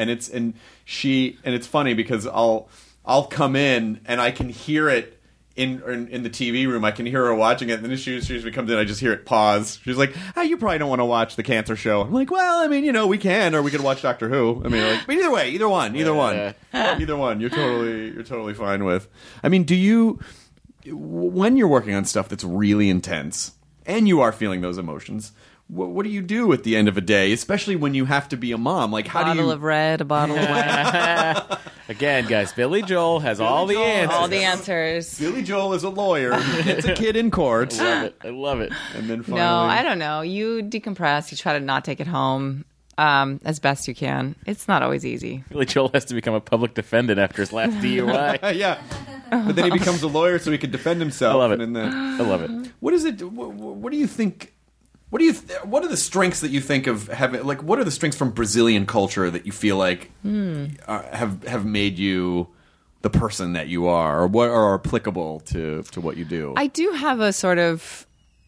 it's funny because I'll come in and I can hear it in the TV room. I can hear her watching it, and then as soon as she comes in, I just hear it pause. She's like, you probably don't want to watch the cancer show. I'm like, well, I mean, we can, or we could watch Doctor Who. I mean, like, but either way, either one. Either one. You're totally fine with. I mean, do you, when you're working on stuff that's really intense and you are feeling those emotions, what do you do at the end of a day, especially when you have to be a mom? Like, how do you... A bottle of red, a bottle of wine. Again, guys, Billy Joel has all the answers. All the answers. Billy Joel is a lawyer who gets a kid in court. I love it. And then finally... No, I don't know. You decompress. You try to not take it home as best you can. It's not always easy. Billy Joel has to become a public defendant after his last DUI. Yeah. But then he becomes a lawyer so he can defend himself. I love it. And then, I love it. what is it? What do you think... What are the strengths that you think of having? Like, what are the strengths from Brazilian culture that you feel like have made you the person that you are, or what are applicable to what you do? I do have a sort of...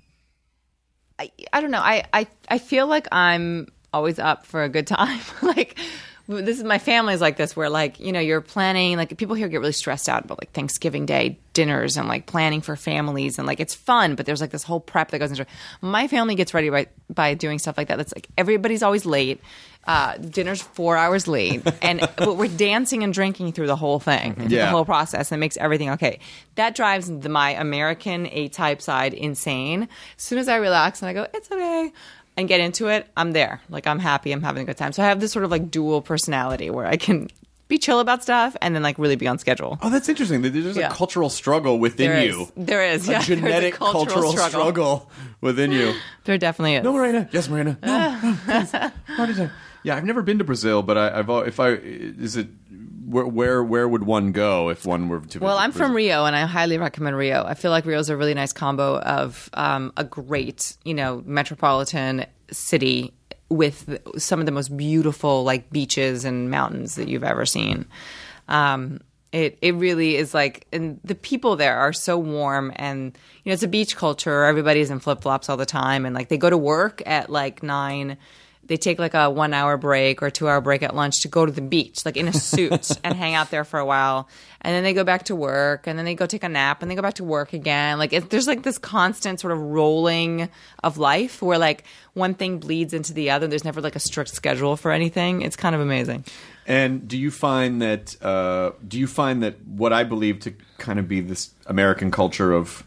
I don't know. I feel like I'm always up for a good time. Like... This is my family's like this, where like you're planning, like people here get really stressed out about like Thanksgiving Day dinners and like planning for families, and like it's fun, but there's like this whole prep that goes into it. My family gets ready by doing stuff like that. That's like everybody's always late. Dinner's 4 hours late, but we're dancing and drinking through the whole thing, through the whole process, and it makes everything okay. That drives my American A-type side insane. As soon as I relax and I go, it's okay, and get into it, I'm there. Like, I'm happy. I'm having a good time. So I have this sort of like dual personality where I can be chill about stuff and then like really be on schedule. Oh, that's interesting. There's a cultural struggle within you. There is. A genetic cultural struggle within you. There definitely is. No, Marina. Yes, Marina. No, please. Yeah, I've never been to Brazil, but where would one go if one were to? Well, I'm Brazil? from Rio, and I highly recommend Rio. I feel like Rio is a really nice combo of a great, metropolitan city with some of the most beautiful like beaches and mountains that you've ever seen. It really is like, and the people there are so warm, and it's a beach culture. Everybody's in flip flops all the time, and like they go to work at like 9. They take like a 1 hour break or 2 hour break at lunch to go to the beach, like in a suit, and hang out there for a while. And then they go back to work, and then they go take a nap, and they go back to work again. Like there's like this constant sort of rolling of life where like one thing bleeds into the other. There's never like a strict schedule for anything. It's kind of amazing. And do you find that what I believe to kind of be this American culture of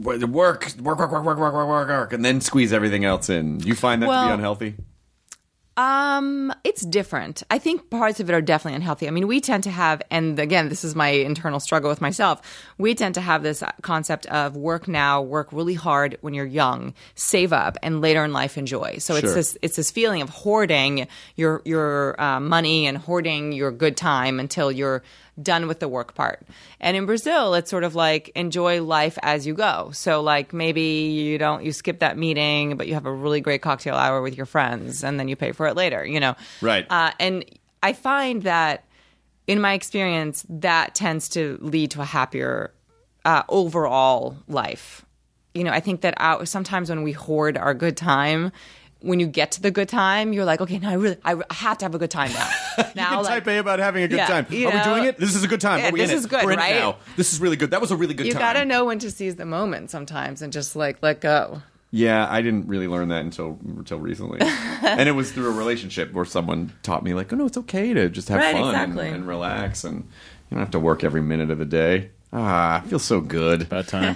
work, and then squeeze everything else in, do you find that to be unhealthy? It's different. I think parts of it are definitely unhealthy. I mean, we tend to have, and again, this is my internal struggle with myself. We tend to have this concept of work now, work really hard when you're young, save up, and later in life enjoy. So Sure. it's this feeling of hoarding your money and hoarding your good time until you're done with the work part. And in Brazil, it's sort of like enjoy life as you go. So like maybe you skip that meeting, but you have a really great cocktail hour with your friends and then you pay for it later, Right. And I find that in my experience, that tends to lead to a happier overall life. I think that sometimes when we hoard our good time, when you get to the good time, you're like, okay, now I have to have a good time now. Now, You can type A about having a good time. Are we doing it? This is a good time. Yeah, Are we this in is it? good, We're in it right? now. This is really good. That was a really good You time. got to know when to seize the moment sometimes and just like let go. Yeah, I didn't really learn that until recently. And it was through a relationship where someone taught me, like, oh, no, it's okay to just have Right, fun exactly. and relax. And you don't have to work every minute of the day. I feel so good. About time.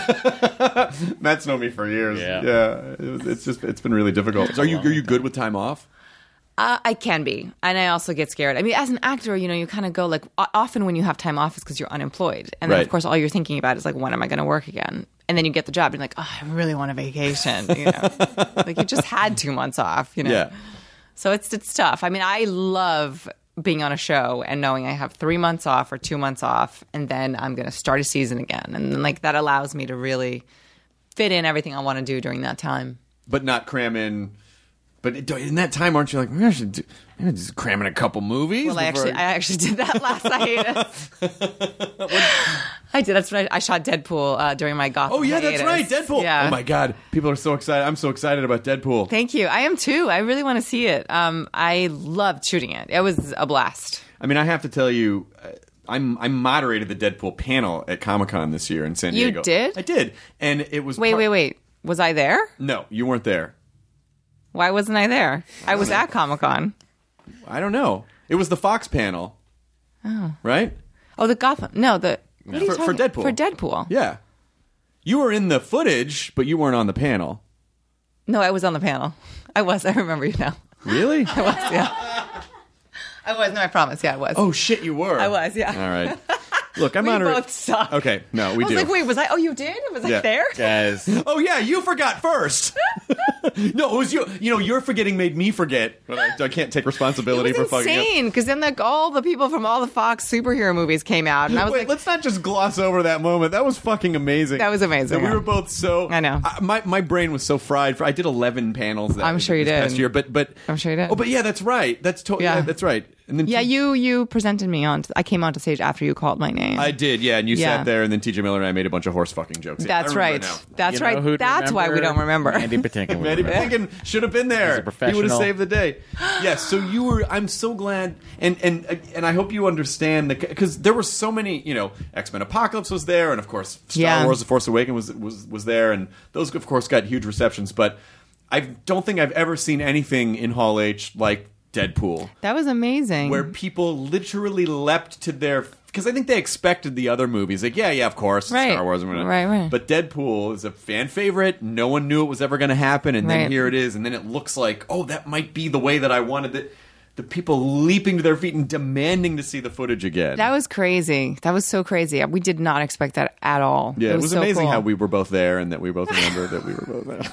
Matt's known me for years. Yeah. It's been really difficult. So are you good with time off? I can be. And I also get scared. I mean, as an actor, you kind of go like, often when you have time off, it's because you're unemployed. And then, Right. of course, all you're thinking about is like, when am I going to work again? And then you get the job and you're like, oh, I really want a vacation. Like you just had 2 months off, Yeah. So it's tough. I mean, I love being on a show and knowing I have 3 months off or 2 months off, and then I'm going to start a season again. And then, like, that allows me to really fit in everything I want to do during that time. But not cram in. But in that time, aren't you like, maybe I should just cram in a couple movies? Well, I before actually did that last hiatus. I did. That's what I shot Deadpool during my Gotham. Oh, yeah, that's hiatus. right. Deadpool. Yeah. Oh, my God. People are so excited. I'm so excited about Deadpool. Thank you. I am too. I really want to see it. I loved shooting it. It was a blast. I mean, I have to tell you, I moderated the Deadpool panel at Comic-Con this year in San You Diego. did? I did. And it was... Wait. Was I there? No, you weren't there. Why wasn't I there? I was at Comic-Con. I don't know. It was the Fox panel. Oh. Right? Oh, the Gotham. No, the... What are you For talking- Deadpool. For Deadpool. Yeah. You were in the footage, but you weren't on the panel. No, I was on the panel. I was. I remember you now. Really? I was, yeah. I was. No, I promise. Yeah, I was. Oh, shit, you were. I was, yeah. All right. Look, I'm We honored. both suck. Okay, no, we I was do. like, wait, was I? Oh, you did? Was Yeah. I there? Guys. Oh, yeah, you forgot first. No, it was you. Your forgetting made me forget. But I can't take responsibility It for was fucking up. insane because then all the people from all the Fox superhero movies came out, and I was Wait, like, let's not just gloss over that moment. That was fucking amazing. That was amazing, And we yeah. were both so... I know. My brain was so fried. I did 11 panels I'm sure you this past did. year, but... I'm sure you did. Oh, but yeah, that's right. That's totally... Yeah. Yeah, that's right. And then yeah, you presented me on. I came onto stage after you called my name. I did, yeah, and you Yeah. sat there, and then TJ Miller and I made a bunch of horse fucking jokes. Yeah, That's I remember right. now. That's You know right. who'd That's why we don't remember. Andy Patinkin. Mandy Patinkin should have been there. He's a professional. He would have saved the day. Yes, so you were. I'm so glad, and I hope you understand because there were so many. X-Men Apocalypse was there, and of course Star Yeah. Wars: The Force Awakens was there, and those of course got huge receptions. But I don't think I've ever seen anything in Hall H like Deadpool, That was amazing. where people literally leapt to their. Because I think they expected the other movies. Like, yeah, of course, Right. Star Wars. Right. But Deadpool is a fan favorite. No one knew it was ever going to happen. And then Right. here it is. And then it looks like, oh, that might be the way that I wanted it. The people leaping to their feet and demanding to see the footage again. That was crazy. That was so crazy. We did not expect that at all. yeah, it was so amazing cool. how we were both there and that we both remembered that we were both there.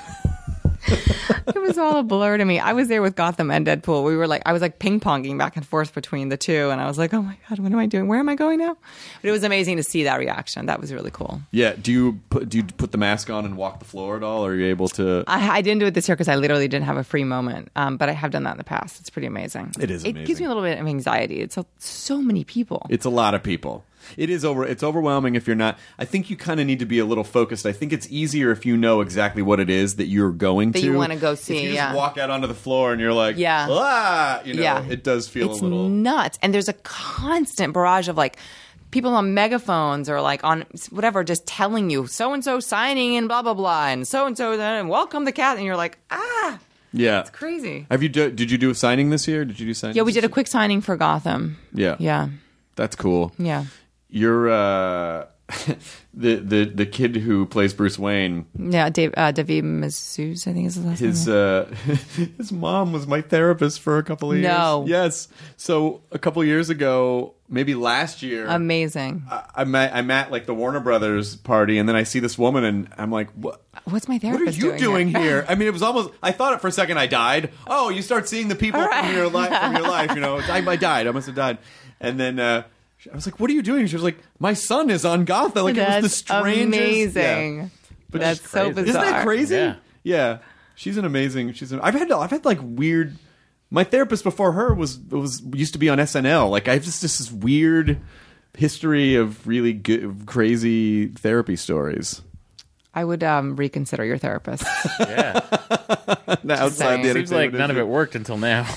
It was all a blur to me. I was there with Gotham and Deadpool. I was like ping ponging back and forth between the two, and I was like, oh my god, what am I doing? Where am I going now? But it was amazing to see that reaction. That was really cool. Yeah, do you put the mask on and walk the floor at all? Or are you able to? I didn't do it this year because I literally didn't have a free moment. But I have done that in the past. It's pretty amazing. It is It gives amazing. me a little bit of anxiety. It's so many people. It's a lot of people. It's overwhelming if you're not. I think you kind of need to be a little focused. I think it's easier if you know exactly what it is that you're going That to. you wanna go see, If you just yeah. walk out onto the floor and you're like, Yeah. ah, Yeah. it does feel It's a little. nuts. And there's a constant barrage of like people on megaphones or like on whatever just telling you so and so signing and blah blah blah and so and welcome the cat, and you're like, ah, Yeah, it's crazy. Have you did you do a signing this year? Did you do signing? Yeah, we did a quick signing for Gotham. Yeah, Yeah. that's cool. Yeah. You're the kid who plays Bruce Wayne. Yeah, David Mazouz, I think is his last name. His mom was my therapist for a couple of years. No. Yes. So a couple of years ago, maybe last year, Amazing. I'm at like the Warner Brothers party, and then I see this woman, and I'm like, "What? What's my What are therapist you doing here? here?" I mean, it was almost. I thought it for a second I died. Oh, you start seeing the people from your life. You know, I died. I must have died. And then I was like, "What are you doing?" She was like, "My son is on Gotham." Like it was the strangest. Amazing. Yeah. But That's it's so crazy. bizarre. Isn't that crazy? Yeah. Yeah. She's an amazing. I've had like weird. My therapist before her used to be on SNL. Like I have just this weird history of really good, crazy therapy stories. I would reconsider your therapist. Yeah. Outside the Seems like none of industry. it worked until now.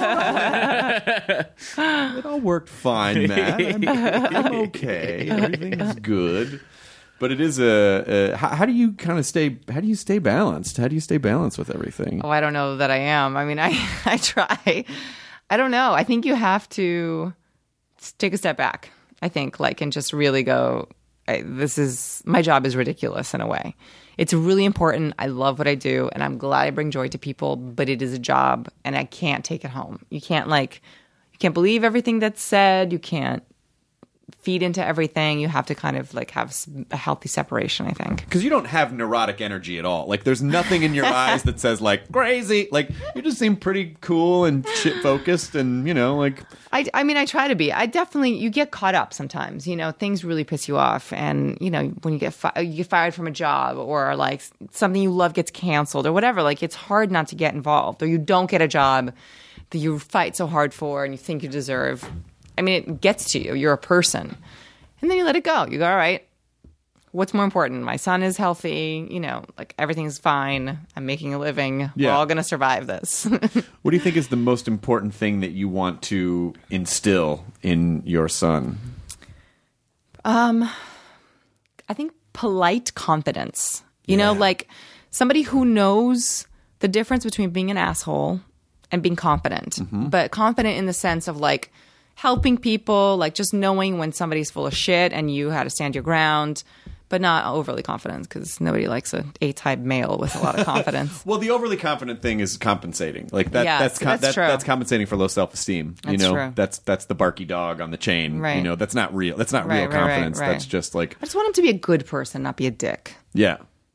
It all worked fine, Matt. I'm okay. Everything's good. But it is how do you kind of stay? How do you stay balanced? How do you stay balanced with everything? Oh, I don't know that I am. I mean, I try. I don't know. I think you have to take a step back. I think, and just really go, my job is ridiculous in a way. It's really important. I love what I do, and I'm glad I bring joy to people, but it is a job, and I can't take it home. You can't believe everything that's said. You can't feed into everything. You have to kind of have a healthy separation, I think. Because you don't have neurotic energy at all. Like there's nothing in your eyes that says crazy. Like you just seem pretty cool and shit focused, and I mean, I try to be. You get caught up sometimes. Things really piss you off, and when you get fired from a job, or something you love gets canceled, or whatever. It's hard not to get involved, or you don't get a job that you fight so hard for and you think you deserve. I mean, it gets to you. You're a person, and then you let it go. You go, all right. What's more important? My son is healthy. Everything's fine. I'm making a living. Yeah. We're all going to survive this. What do you think is the most important thing that you want to instill in your son? I think polite confidence. Somebody who knows the difference between being an asshole and being confident. Mm-hmm. But confident in the sense of helping people, just knowing when somebody's full of shit and you how to stand your ground, but not overly confident, because nobody likes an A-type male with a lot of confidence. Well, the overly confident thing is compensating. Yes, that's true. That's compensating for low self-esteem. That's true. That's the barky dog on the chain. Right. That's not real. That's not real confidence. Right. That's just I just want him to be a good person, not be a dick. Yeah.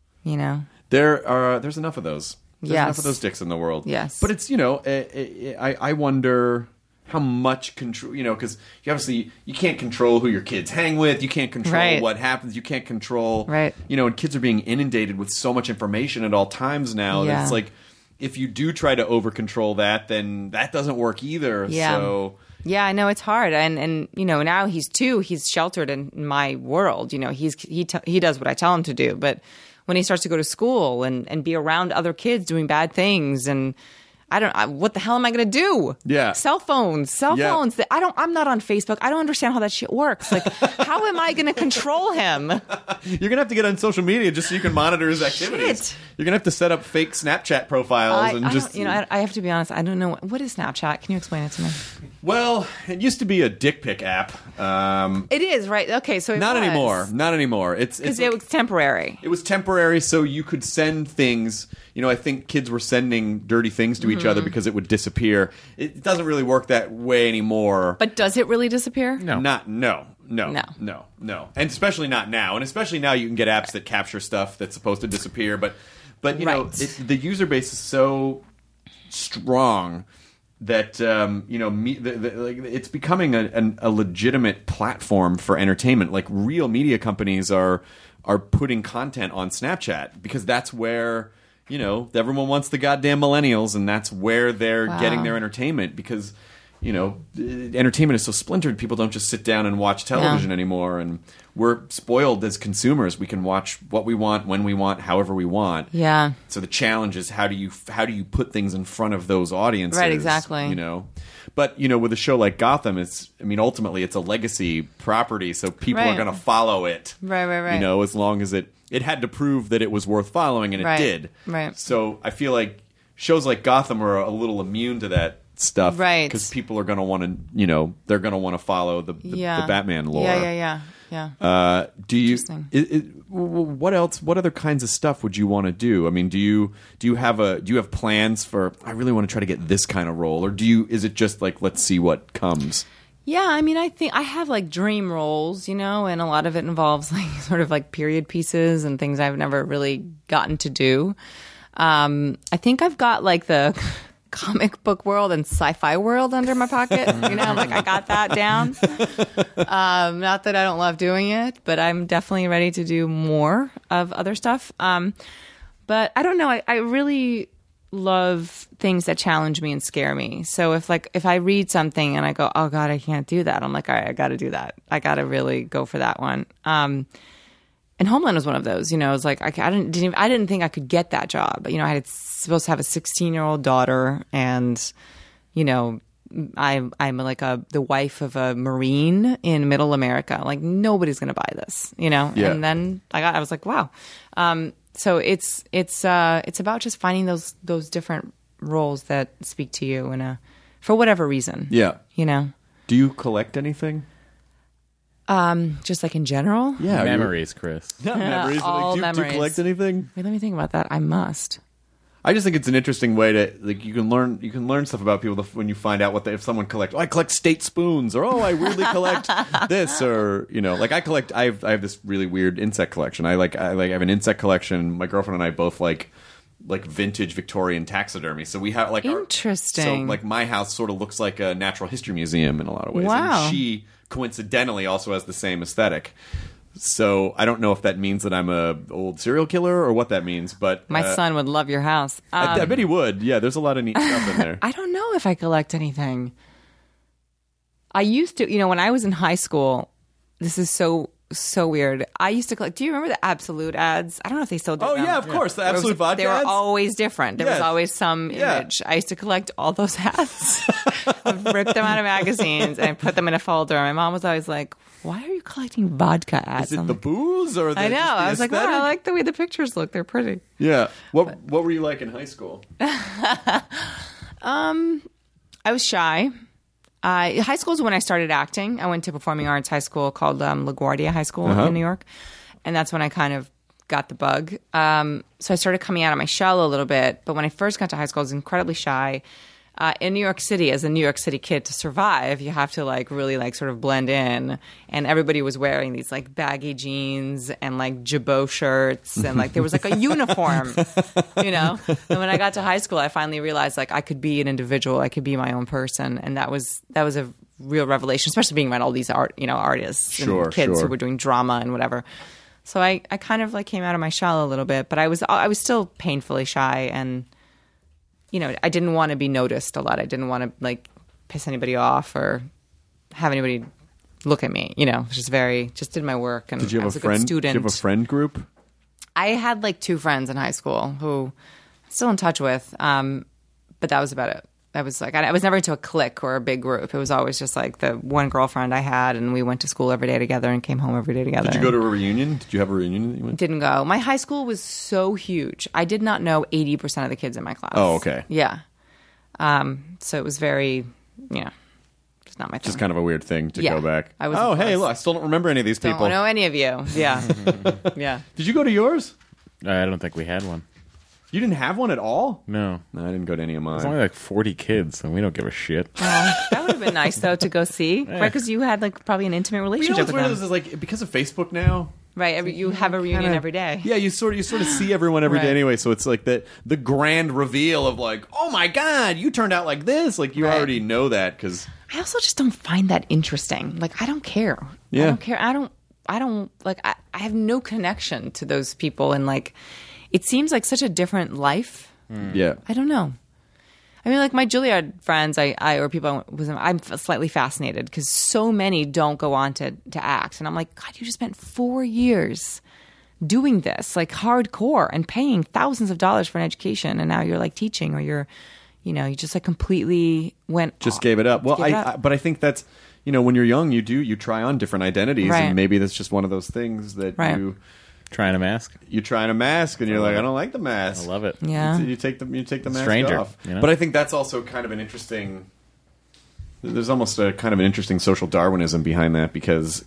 There's enough of those. There's enough of those dicks in the world. Yes. But it's, I wonder how much control, because you can't control who your kids hang with. You can't control what happens. You can't control, and kids are being inundated with so much information at all times now. Yeah. That it's if you do try to over control that, then that doesn't work either. Yeah. So. Yeah, I know it's hard, and now he's 2. He's sheltered in my world. He does what I tell him to do, but when he starts to go to school and be around other kids doing bad things, and what the hell am I going to do? Yeah. Cell phones. I'm not on Facebook. I don't understand how that shit works. How am I going to control him? You're going to have to get on social media just so you can monitor his activities. Shit. You're going to have to set up fake Snapchat profiles I have to be honest. I don't know. What is Snapchat? Can you explain it to me? Well, it used to be a dick pic app. It is, right? Okay, so Not anymore. Not anymore. It was temporary. It was temporary, so you could send things. I think kids were sending dirty things to each other because it would disappear. It doesn't really work that way anymore. But does it really disappear? No. No. And especially not now. And especially now you can get apps that capture stuff that's supposed to disappear. But the user base is so strong that it's becoming a legitimate platform for entertainment. Real media companies are putting content on Snapchat because that's where everyone wants the goddamn millennials, and that's where they're getting their entertainment because entertainment is so splintered. People don't just sit down and watch television anymore, and we're spoiled as consumers. We can watch what we want, when we want, however we want. Yeah. So the challenge is how do you put things in front of those audiences? Right. Exactly. But with a show like Gotham, ultimately it's a legacy property, so people are going to follow it. Right. As long as it had to prove that it was worth following, and it did. Right. So I feel like shows like Gotham are a little immune to that stuff, right? Because people are going to want to, they're going to want to follow the Batman lore. Yeah. Yeah. Do you? Interesting. What else? What other kinds of stuff would you want to do? I mean, do you have plans for? I really want to try to get this kind of role, or is it just like let's see what comes? Yeah, I mean, I think I have like dream roles, and a lot of it involves like sort of like period pieces and things I've never really gotten to do. I think I've got like the comic book world and sci-fi world under my pocket. Like I got that down. Not that I don't love doing it, but I'm definitely ready to do more of other stuff. But I don't know. I really love things that challenge me and scare me. So if I read something and I go, oh God, I can't do that, I'm like, all right, I got to do that. I got to really go for that one. And Homeland was one of those. It was like I didn't think I could get that job. I had supposed to have a 16-year-old daughter, and I'm like the wife of a Marine in Middle America. Like nobody's going to buy this, Yeah. And then I was like, wow. So it's about just finding those different roles that speak to you for whatever reason. Yeah. Do you collect anything? Just like in general? Yeah. Memories, Chris. Not memories. All do you collect anything? Wait, let me think about that. I must. I just think it's an interesting way to you can learn stuff about people when you find out if someone collects. Oh, I collect state spoons, or I weirdly collect this, or I have this really weird insect collection. I have an insect collection. My girlfriend and I both like vintage Victorian taxidermy. So we have like interesting. So my house sort of looks like a natural history museum in a lot of ways. Wow. And she coincidentally also has the same aesthetic. So I don't know if that means that I'm a old serial killer or what that means, but my son would love your house. I bet he would. Yeah, there's a lot of neat stuff in there. I don't know if I collect anything. I used to, when I was in high school. This is so weird. I used to collect. Do you remember the Absolute ads? I don't know if they still do. Oh yeah, of course, the Absolute vodka They were ads? always different. There was always some image. I used to collect all those ads. I'd rip them out of magazines and put them in a folder. My mom was always like, "Why are you collecting vodka ads?" Is it the booze or I know. I was aesthetic? like, "Oh, I like the way the pictures look. They're pretty." Yeah. What were you like in high school? I was shy. High school is when I started acting. I went to performing arts high school called LaGuardia High School in New York. And that's when I kind of got the bug. So I started coming out of my shell a little bit. But when I first got to high school, I was incredibly shy. In New York City, as a New York City kid, to survive, you have to really sort of blend in. And everybody was wearing these baggy jeans and Jabot shirts, and there was a uniform, And when I got to high school, I finally realized I could be an individual, I could be my own person, and that was a real revelation, especially being around all these artists and kids who were doing drama and whatever. So I kind of came out of my shell a little bit, but I was still painfully shy, and I didn't want to be noticed a lot. I didn't want to piss anybody off or have anybody look at me. Just did my work. And Did you have I was a friend? good student. Did you have a friend group? I had 2 friends in high school who I'm still in touch with, but that was about it. I was I was never into a clique or a big group. It was always just the one girlfriend I had, and we went to school every day together and came home every day together. Did you go to a reunion? Did you have a reunion that you went to? Didn't go. My high school was so huge. I did not know 80% of the kids in my class. Oh, okay. Yeah. So it was very, just not my thing. Just kind of a weird thing to go back. I was hey, look, I still don't remember any of these people. Don't know any of you. Yeah. Yeah. Did you go to yours? I don't think we had one. You didn't have one at all? No. No, I didn't go to any of mine. There's only 40 kids, and we don't give a shit. That would have been nice, though, to go see. Right? Because you had probably an intimate relationship with them. Is because of Facebook now. Right. You have a reunion every day. Yeah, you sort of see everyone every day anyway. So it's the grand reveal of oh my God, you turned out like this. You already know that because I also just don't find that interesting. I don't care. Yeah. I don't care. I don't I have no connection to those people, and it seems like such a different life. Yeah. I don't know. I mean, my Juilliard friends, I'm slightly fascinated because so many don't go on to act. And I'm like, God, you just spent 4 years doing this, hardcore, and paying thousands of dollars for an education. And now you're teaching, or you're, you just completely gave it up. Well, but I think that's, when you're young, you try on different identities. Right. And maybe that's just one of those things that you... Trying a mask? You try on a mask, and you're I don't like the mask. I love it. Yeah. You take the mask Stranger, off. But I think that's also kind of an interesting... There's almost a kind of an interesting social Darwinism behind that, because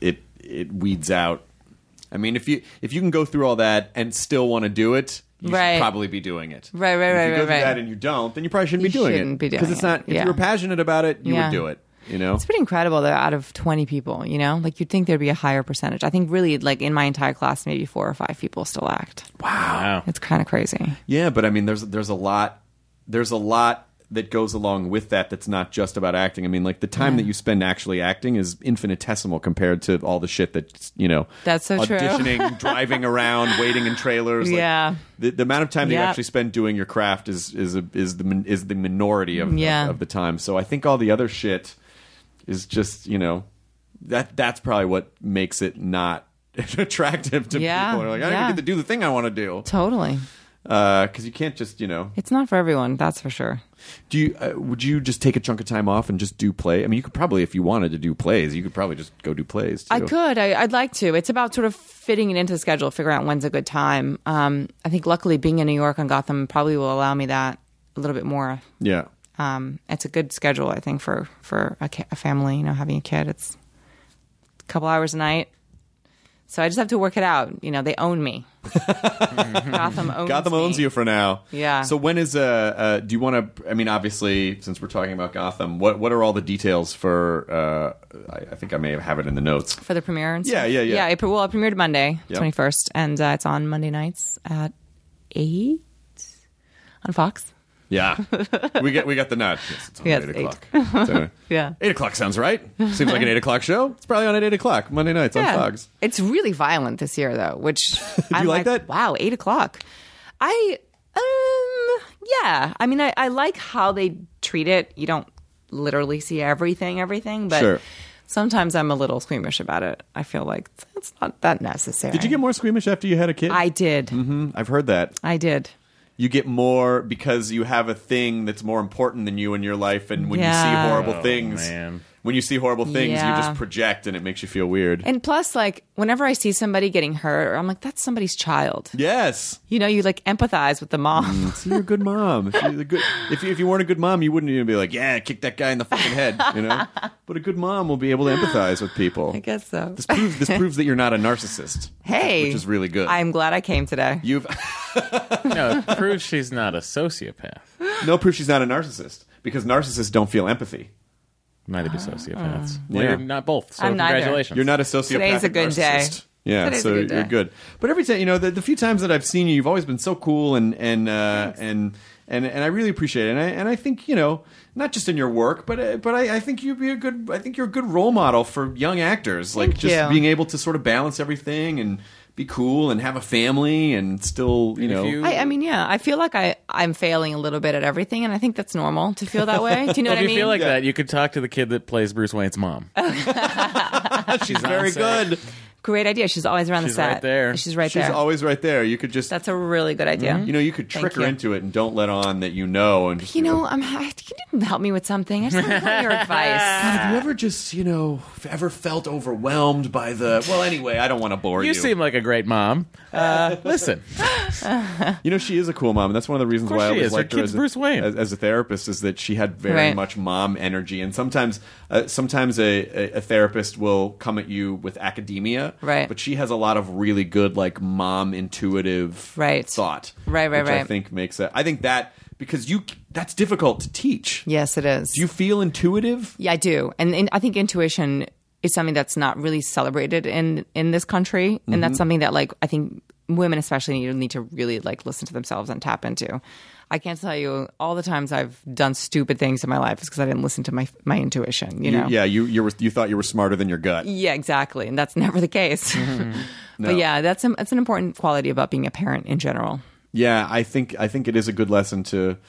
it weeds out. I mean, if you can go through all that and still want to do it, you should probably be doing it. Right. If you go through that and you don't, then you probably shouldn't be doing it. Because it's not. If you were passionate about it, you would do it. You know, it's pretty incredible that out of 20 people, you know, like you'd think there'd be a higher percentage. I think really, like in my entire class, maybe 4 or 5 people still act. Wow. It's kind of crazy. Yeah, but I mean, there's a lot that goes along with that. That's not just about acting. I mean, like the time that you spend actually acting is infinitesimal compared to all the shit that, you know, that's so auditioning, driving around, waiting in trailers. Yeah. Like, the amount of time that you actually spend doing your craft is the minority of the time. So I think all the other shit is just, you know, that's probably what makes it not attractive to people. They're like, I don't even get to do the thing I want to do. Totally. Because you can't just, you know, it's not for everyone. That's for sure. Do you? Would you just take a chunk of time off and just do play? I mean, you could probably, if you wanted to do plays, you could probably just go do plays too. I could. I'd like to. It's about sort of fitting it into the schedule, figuring out when's a good time. I think luckily being in New York on Gotham probably will allow me that a little bit more. Yeah. It's a good schedule, I think, for a family. You know, having a kid, it's a couple hours a night. So I just have to work it out. You know, they own me. Gotham owns you for now. Yeah. So when is do you want to? I mean, obviously, since we're talking about Gotham, what are all the details for? I think I may have it in the notes for the premiere. And stuff? Yeah. Yeah, it premiered Monday, 21st, and it's on Monday nights at 8 on Fox. Yeah, we got the nod. Yes, it's on 8 o'clock. So, yeah, 8 o'clock sounds right. Seems like an 8 o'clock show. It's probably on at 8 o'clock Monday nights on Fox. It's really violent this year, though. Which I'm like that? Wow, 8 o'clock. Yeah. I mean, I like how they treat it. You don't literally see everything, but sometimes I'm a little squeamish about it. I feel like it's not that necessary. Did you get more squeamish after you had a kid? I did. Mm-hmm. I've heard that. I did. You get more because you have a thing that's more important than you in your life, and when you see horrible things, when you see horrible things, you just project, and it makes you feel weird. And plus, like, whenever I see somebody getting hurt, I'm like, that's somebody's child. Yes. You know, you like empathize with the mom. So you're a good mom. If you weren't a good mom, you wouldn't even be like, yeah, kick that guy in the fucking head. You know. But a good mom will be able to empathize with people. I guess so. This proves that you're not a narcissist. Hey, which is really good. I'm glad I came today. No, it proves she's not a sociopath. No, proof she's not a narcissist, because narcissists don't feel empathy. Neither do sociopaths. Yeah. Well, you're not both. So I'm congratulations. You're not a sociopath. Today's a good day. Yeah, so you're good. But every time, you know, the few times that I've seen you, you've always been so cool, and I really appreciate it. And I think, you know, not just in your work, but I think you'd be you're a good role model for young actors, like just being able to sort of balance everything and be cool and have a family and still, you know. I mean, yeah, I feel like I'm failing a little bit at everything, and I think that's normal to feel that way. Do you know what I mean? If you feel like that, you could talk to the kid that plays Bruce Wayne's mom. She's very good. Great idea. She's always around the set. Right there. She's right there. She's always right there. You could just... That's a really good idea. You know, you could trick her into it and don't let on that you know. And just, you didn't help me with something. I just want your advice. Have you ever just, you know, ever felt overwhelmed by the... Well, anyway, I don't want to bore you. You seem like a great mom. Listen. You know, she is a cool mom, and that's one of the reasons why I always liked her as a therapist, is that she had very much mom energy. And sometimes a therapist will come at you with academia, but she has a lot of really good, like, mom intuitive thought. Which I think makes it... I think that... Because that's difficult to teach. Yes, it is. Do you feel intuitive? Yeah, I do. And I think intuition is something that's not really celebrated in this country. And that's something that, like, I think women especially need to really, like, listen to themselves and tap into. I can't tell you all the times I've done stupid things in my life is because I didn't listen to my intuition, you know? You thought you were smarter than your gut. Yeah, exactly. And that's never the case. No. But yeah, that's an important quality about being a parent in general. Yeah, I think it is a good lesson to,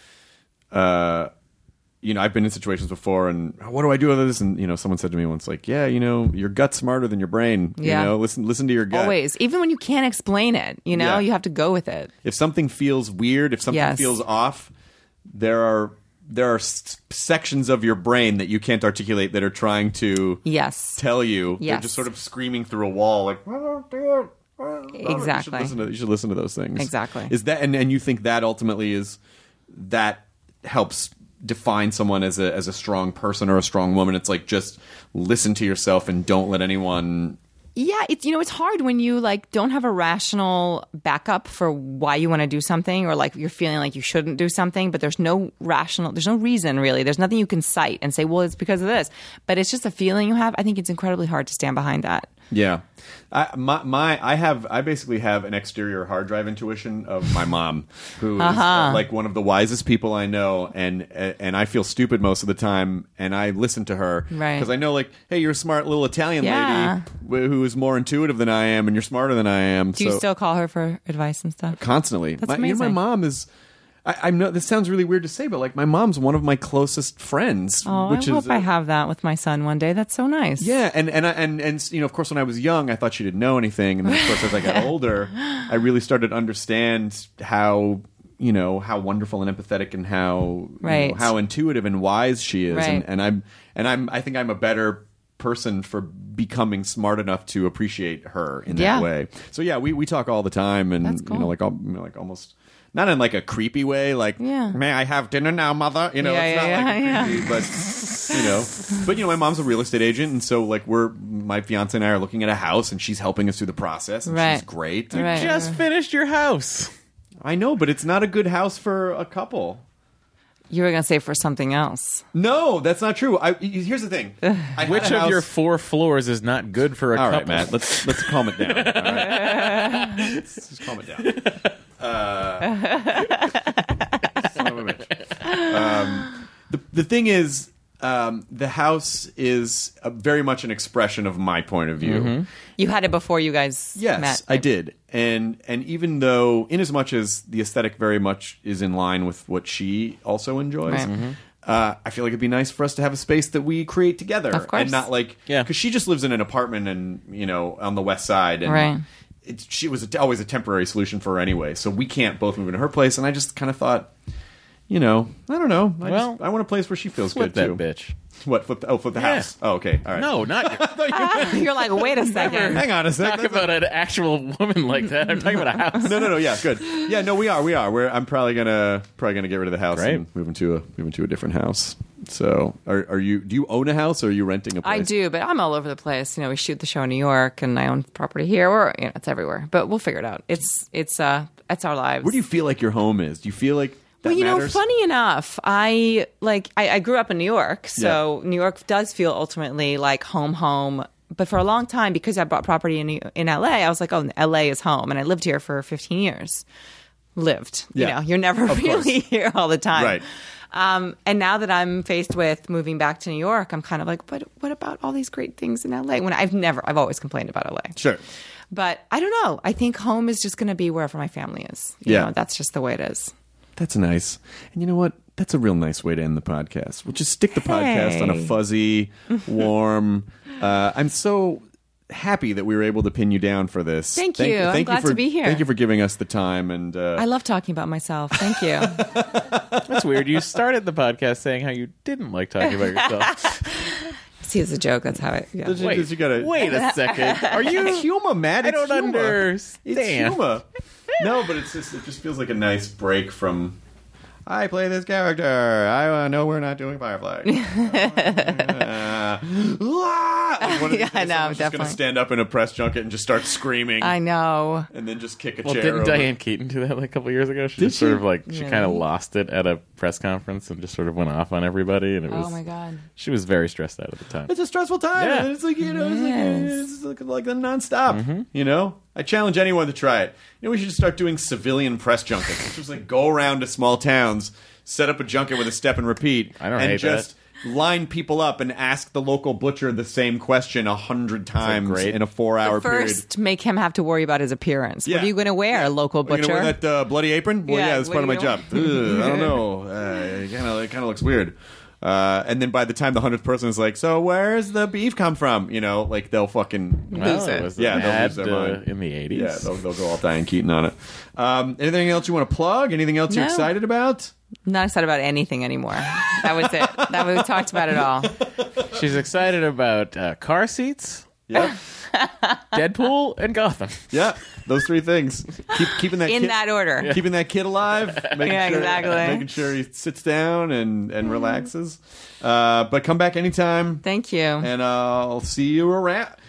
you know, I've been in situations before, and what do I do with this? And, you know, someone said to me once, like, yeah, you know, your gut's smarter than your brain. Yeah. You know, listen to your gut. Always. Even when you can't explain it, you know, you have to go with it. If something feels weird, if something feels off, there are sections of your brain that you can't articulate that are trying to tell you. They're just sort of screaming through a wall, like, exactly. You should listen to those things. Exactly. Is that and you think that ultimately that helps define someone as a strong person or a strong woman? It's like, just listen to yourself and don't let anyone Yeah, it's hard when you like don't have a rational backup for why you want to do something, or like you're feeling like you shouldn't do something, but there's no reason really. There's nothing you can cite and say, well, it's because of this. But it's just a feeling you have. I think it's incredibly hard to stand behind that. Yeah, I basically have an exterior hard drive intuition of my mom, who is like one of the wisest people I know, and I feel stupid most of the time, and I listen to her because I know, like, hey, you're a smart little Italian lady who is more intuitive than I am, and you're smarter than I am. Do you still call her for advice and stuff? Constantly. That's amazing. My mom is. I know this sounds really weird to say, but like my mom's one of my closest friends. Oh, I hope I have that with my son one day. That's so nice. Yeah, and of course, when I was young, I thought she didn't know anything, and then of course, as I got older, I really started to understand how wonderful and empathetic and how intuitive and wise she is, I think I'm a better person for becoming smart enough to appreciate her in that way. So yeah, we talk all the time, and that's cool. like almost. Not in like a creepy way, like, may I have dinner now, mother? It's not like creepy, but my mom's a real estate agent, and so like my fiance and I are looking at a house, and she's helping us through the process, and she's great. You just finished your house. I know, but it's not a good house for a couple. You were going to say for something else. No, that's not true. Here's the thing. Which of your 4 floors is not good for a couple? All right, Matt, let's calm it down. All right? Let's just calm it down. The thing is, the house is very much an expression of my point of view. Mm-hmm. You had it before you guys met. Yes, I did. And even though, in as much as the aesthetic very much is in line with what she also enjoys, I feel like it'd be nice for us to have a space that we create together. Of course. And not like, because she just lives in an apartment and, on the west side. And she was always a temporary solution for her anyway. So we can't both move into her place. And I just kind of thought, I don't know. I want a place where she feels good too. Flip that bitch. What? Flip the house? Oh, okay. All right. No, not. You're like, wait a second. Hang on a second. Talk about an actual woman like that. I'm talking about a house. No. Yeah, good. Yeah, no, we are. I'm probably gonna get rid of the house and move into a different house. So, do you own a house or are you renting a place? I do, but I'm all over the place. We shoot the show in New York, and I own property here, or it's everywhere. But we'll figure it out. It's our lives. Where do you feel like your home is? Do you feel like that matters? Funny enough, I grew up in New York, so New York does feel ultimately like home. But for a long time, because I bought property in LA, I was like, oh, LA is home, and I lived here for 15 years. You're never really here all the time, right? And now that I'm faced with moving back to New York, I'm kind of like, but what about all these great things in LA? When I've always complained about LA. Sure. But I don't know. I think home is just going to be wherever my family is. You know, that's just the way it is. That's nice. And you know what? That's a real nice way to end the podcast. We'll just stick the podcast on a fuzzy, warm. I'm so happy that we were able to pin you down for this. Thank you. I'm glad to be here. Thank you for giving us the time. And I love talking about myself. Thank you. That's weird. You started the podcast saying how you didn't like talking about yourself. See, it's a joke. That's how it. Yeah. Wait a second. Are you humor, Matt? I don't understand. It's humor. No, but it just feels like a nice break from. I play this character. I know we're not doing Firefly. I know, just going to stand up in a press junket and just start screaming. I know. And then just kick a chair. Didn't Diane Keaton do that like a couple years ago? She just sort of like, she kind of lost it at a press conference and just sort of went off on everybody. And it was, oh my God. She was very stressed out at the time. It's a stressful time. Yeah. It's like, it's like a nonstop, I challenge anyone to try it. We should just start doing civilian press junkets. It's just like go around to small towns, set up a junket with a step and repeat, and just line people up and ask the local butcher the same question 100 times in a 4-hour period. First, make him have to worry about his appearance. What are you going to wear, local butcher? Are you going to wear that bloody apron? Well, that's part of my job. I don't know. It kind of looks weird. And then by the time the 100th person is like, so where's the beef come from? They'll fucking lose it. They'll lose their mind. In the 80s. Yeah, they'll go all Diane Keaton on it. Anything else you want to plug? Anything else you're excited about? Not excited about anything anymore. That was it. We talked about it all. She's excited about car seats. Yeah. Deadpool and Gotham. Yeah, those 3 things. Keeping that in kid, that order. Keeping that kid alive. Making sure he sits down and relaxes. But come back anytime. Thank you. And I'll see you around.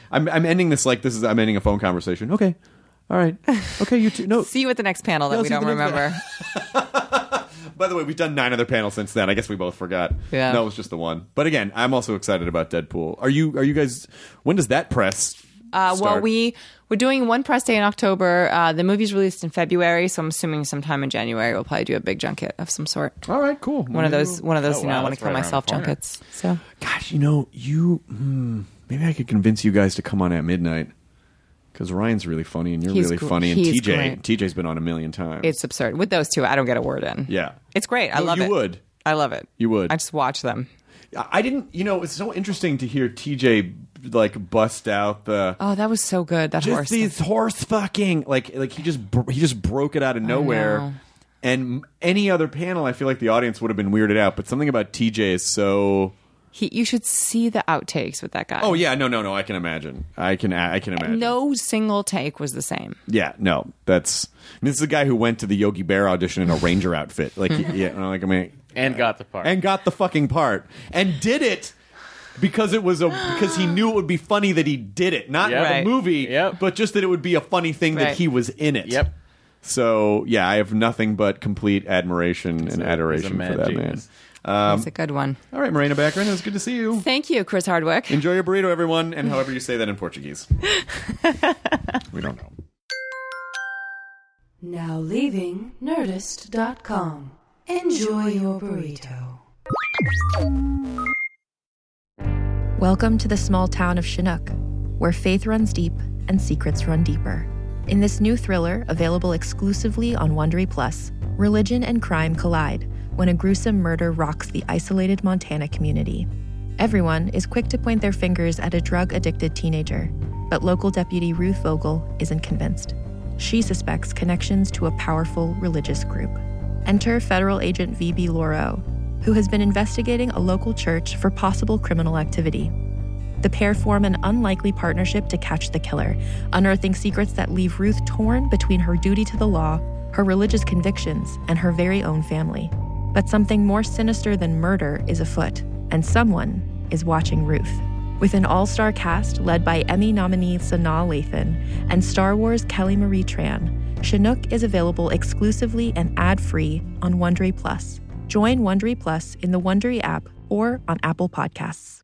I'm ending this like I'm ending a phone conversation. Okay. All right. Okay, you two. No. See you at the next panel that No, we see you don't at the next remember. By the way, we've done 9 other panels since then. I guess we both forgot. Yeah. No, it was just the one. But again, I'm also excited about Deadpool. Are you guys? When does that press start? Well, we're doing one press day in October. The movie's released in February, so I'm assuming sometime in January we'll probably do a big junket of some sort. All right, cool. One of those. Oh, I wow, want that's to kill right around myself the corner. junkets. So Gosh, maybe I could convince you guys to come on at midnight. Because Ryan's really funny and you're He's really gr- funny, and he's TJ, great. TJ's been on a million times. it's absurd. With those two, I don't get a word in. Yeah. It's great. I No, love you it. would. I love it. You would. I just watch them. I didn't. It's so interesting to hear TJ like bust out the. Oh, that was so good. That Just horse. these horse fucking like he just broke it out of nowhere. know. And any other panel, I feel like the audience would have been weirded out. But something about TJ is so. You should see the outtakes with that guy. Oh yeah, no, I can imagine. I can imagine. No single take was the same. Yeah, no, this is a guy who went to the Yogi Bear audition in a ranger outfit. Like, And got the part. and got the fucking part and did it. Because because he knew it would be funny that he did it, not Yep. the Right. movie, Yep. but just that it would be a funny thing that Right. he was in it. Yep. So yeah, I have nothing but complete admiration and adoration he's a for mad that genius. man. It's a good one. All right, Marina Baccarin, it was good to see you. Thank you, Chris Hardwick. Enjoy your burrito, everyone, and however you say that in Portuguese. We don't know. Now leaving Nerdist.com. Enjoy your burrito. Welcome to the small town of Chinook, where faith runs deep and secrets run deeper. In this new thriller, available exclusively on Wondery Plus, religion and crime collide when a gruesome murder rocks the isolated Montana community. Everyone is quick to point their fingers at a drug-addicted teenager, but local deputy Ruth Vogel isn't convinced. She suspects connections to a powerful religious group. Enter federal agent V.B. Laureau, who has been investigating a local church for possible criminal activity. The pair form an unlikely partnership to catch the killer, unearthing secrets that leave Ruth torn between her duty to the law, her religious convictions, and her very own family. But something more sinister than murder is afoot, and someone is watching Ruth. With an all-star cast led by Emmy nominee Sanaa Lathan and Star Wars Kelly Marie Tran, Chinook is available exclusively and ad-free on Wondery Plus. Join Wondery Plus in the Wondery app or on Apple Podcasts.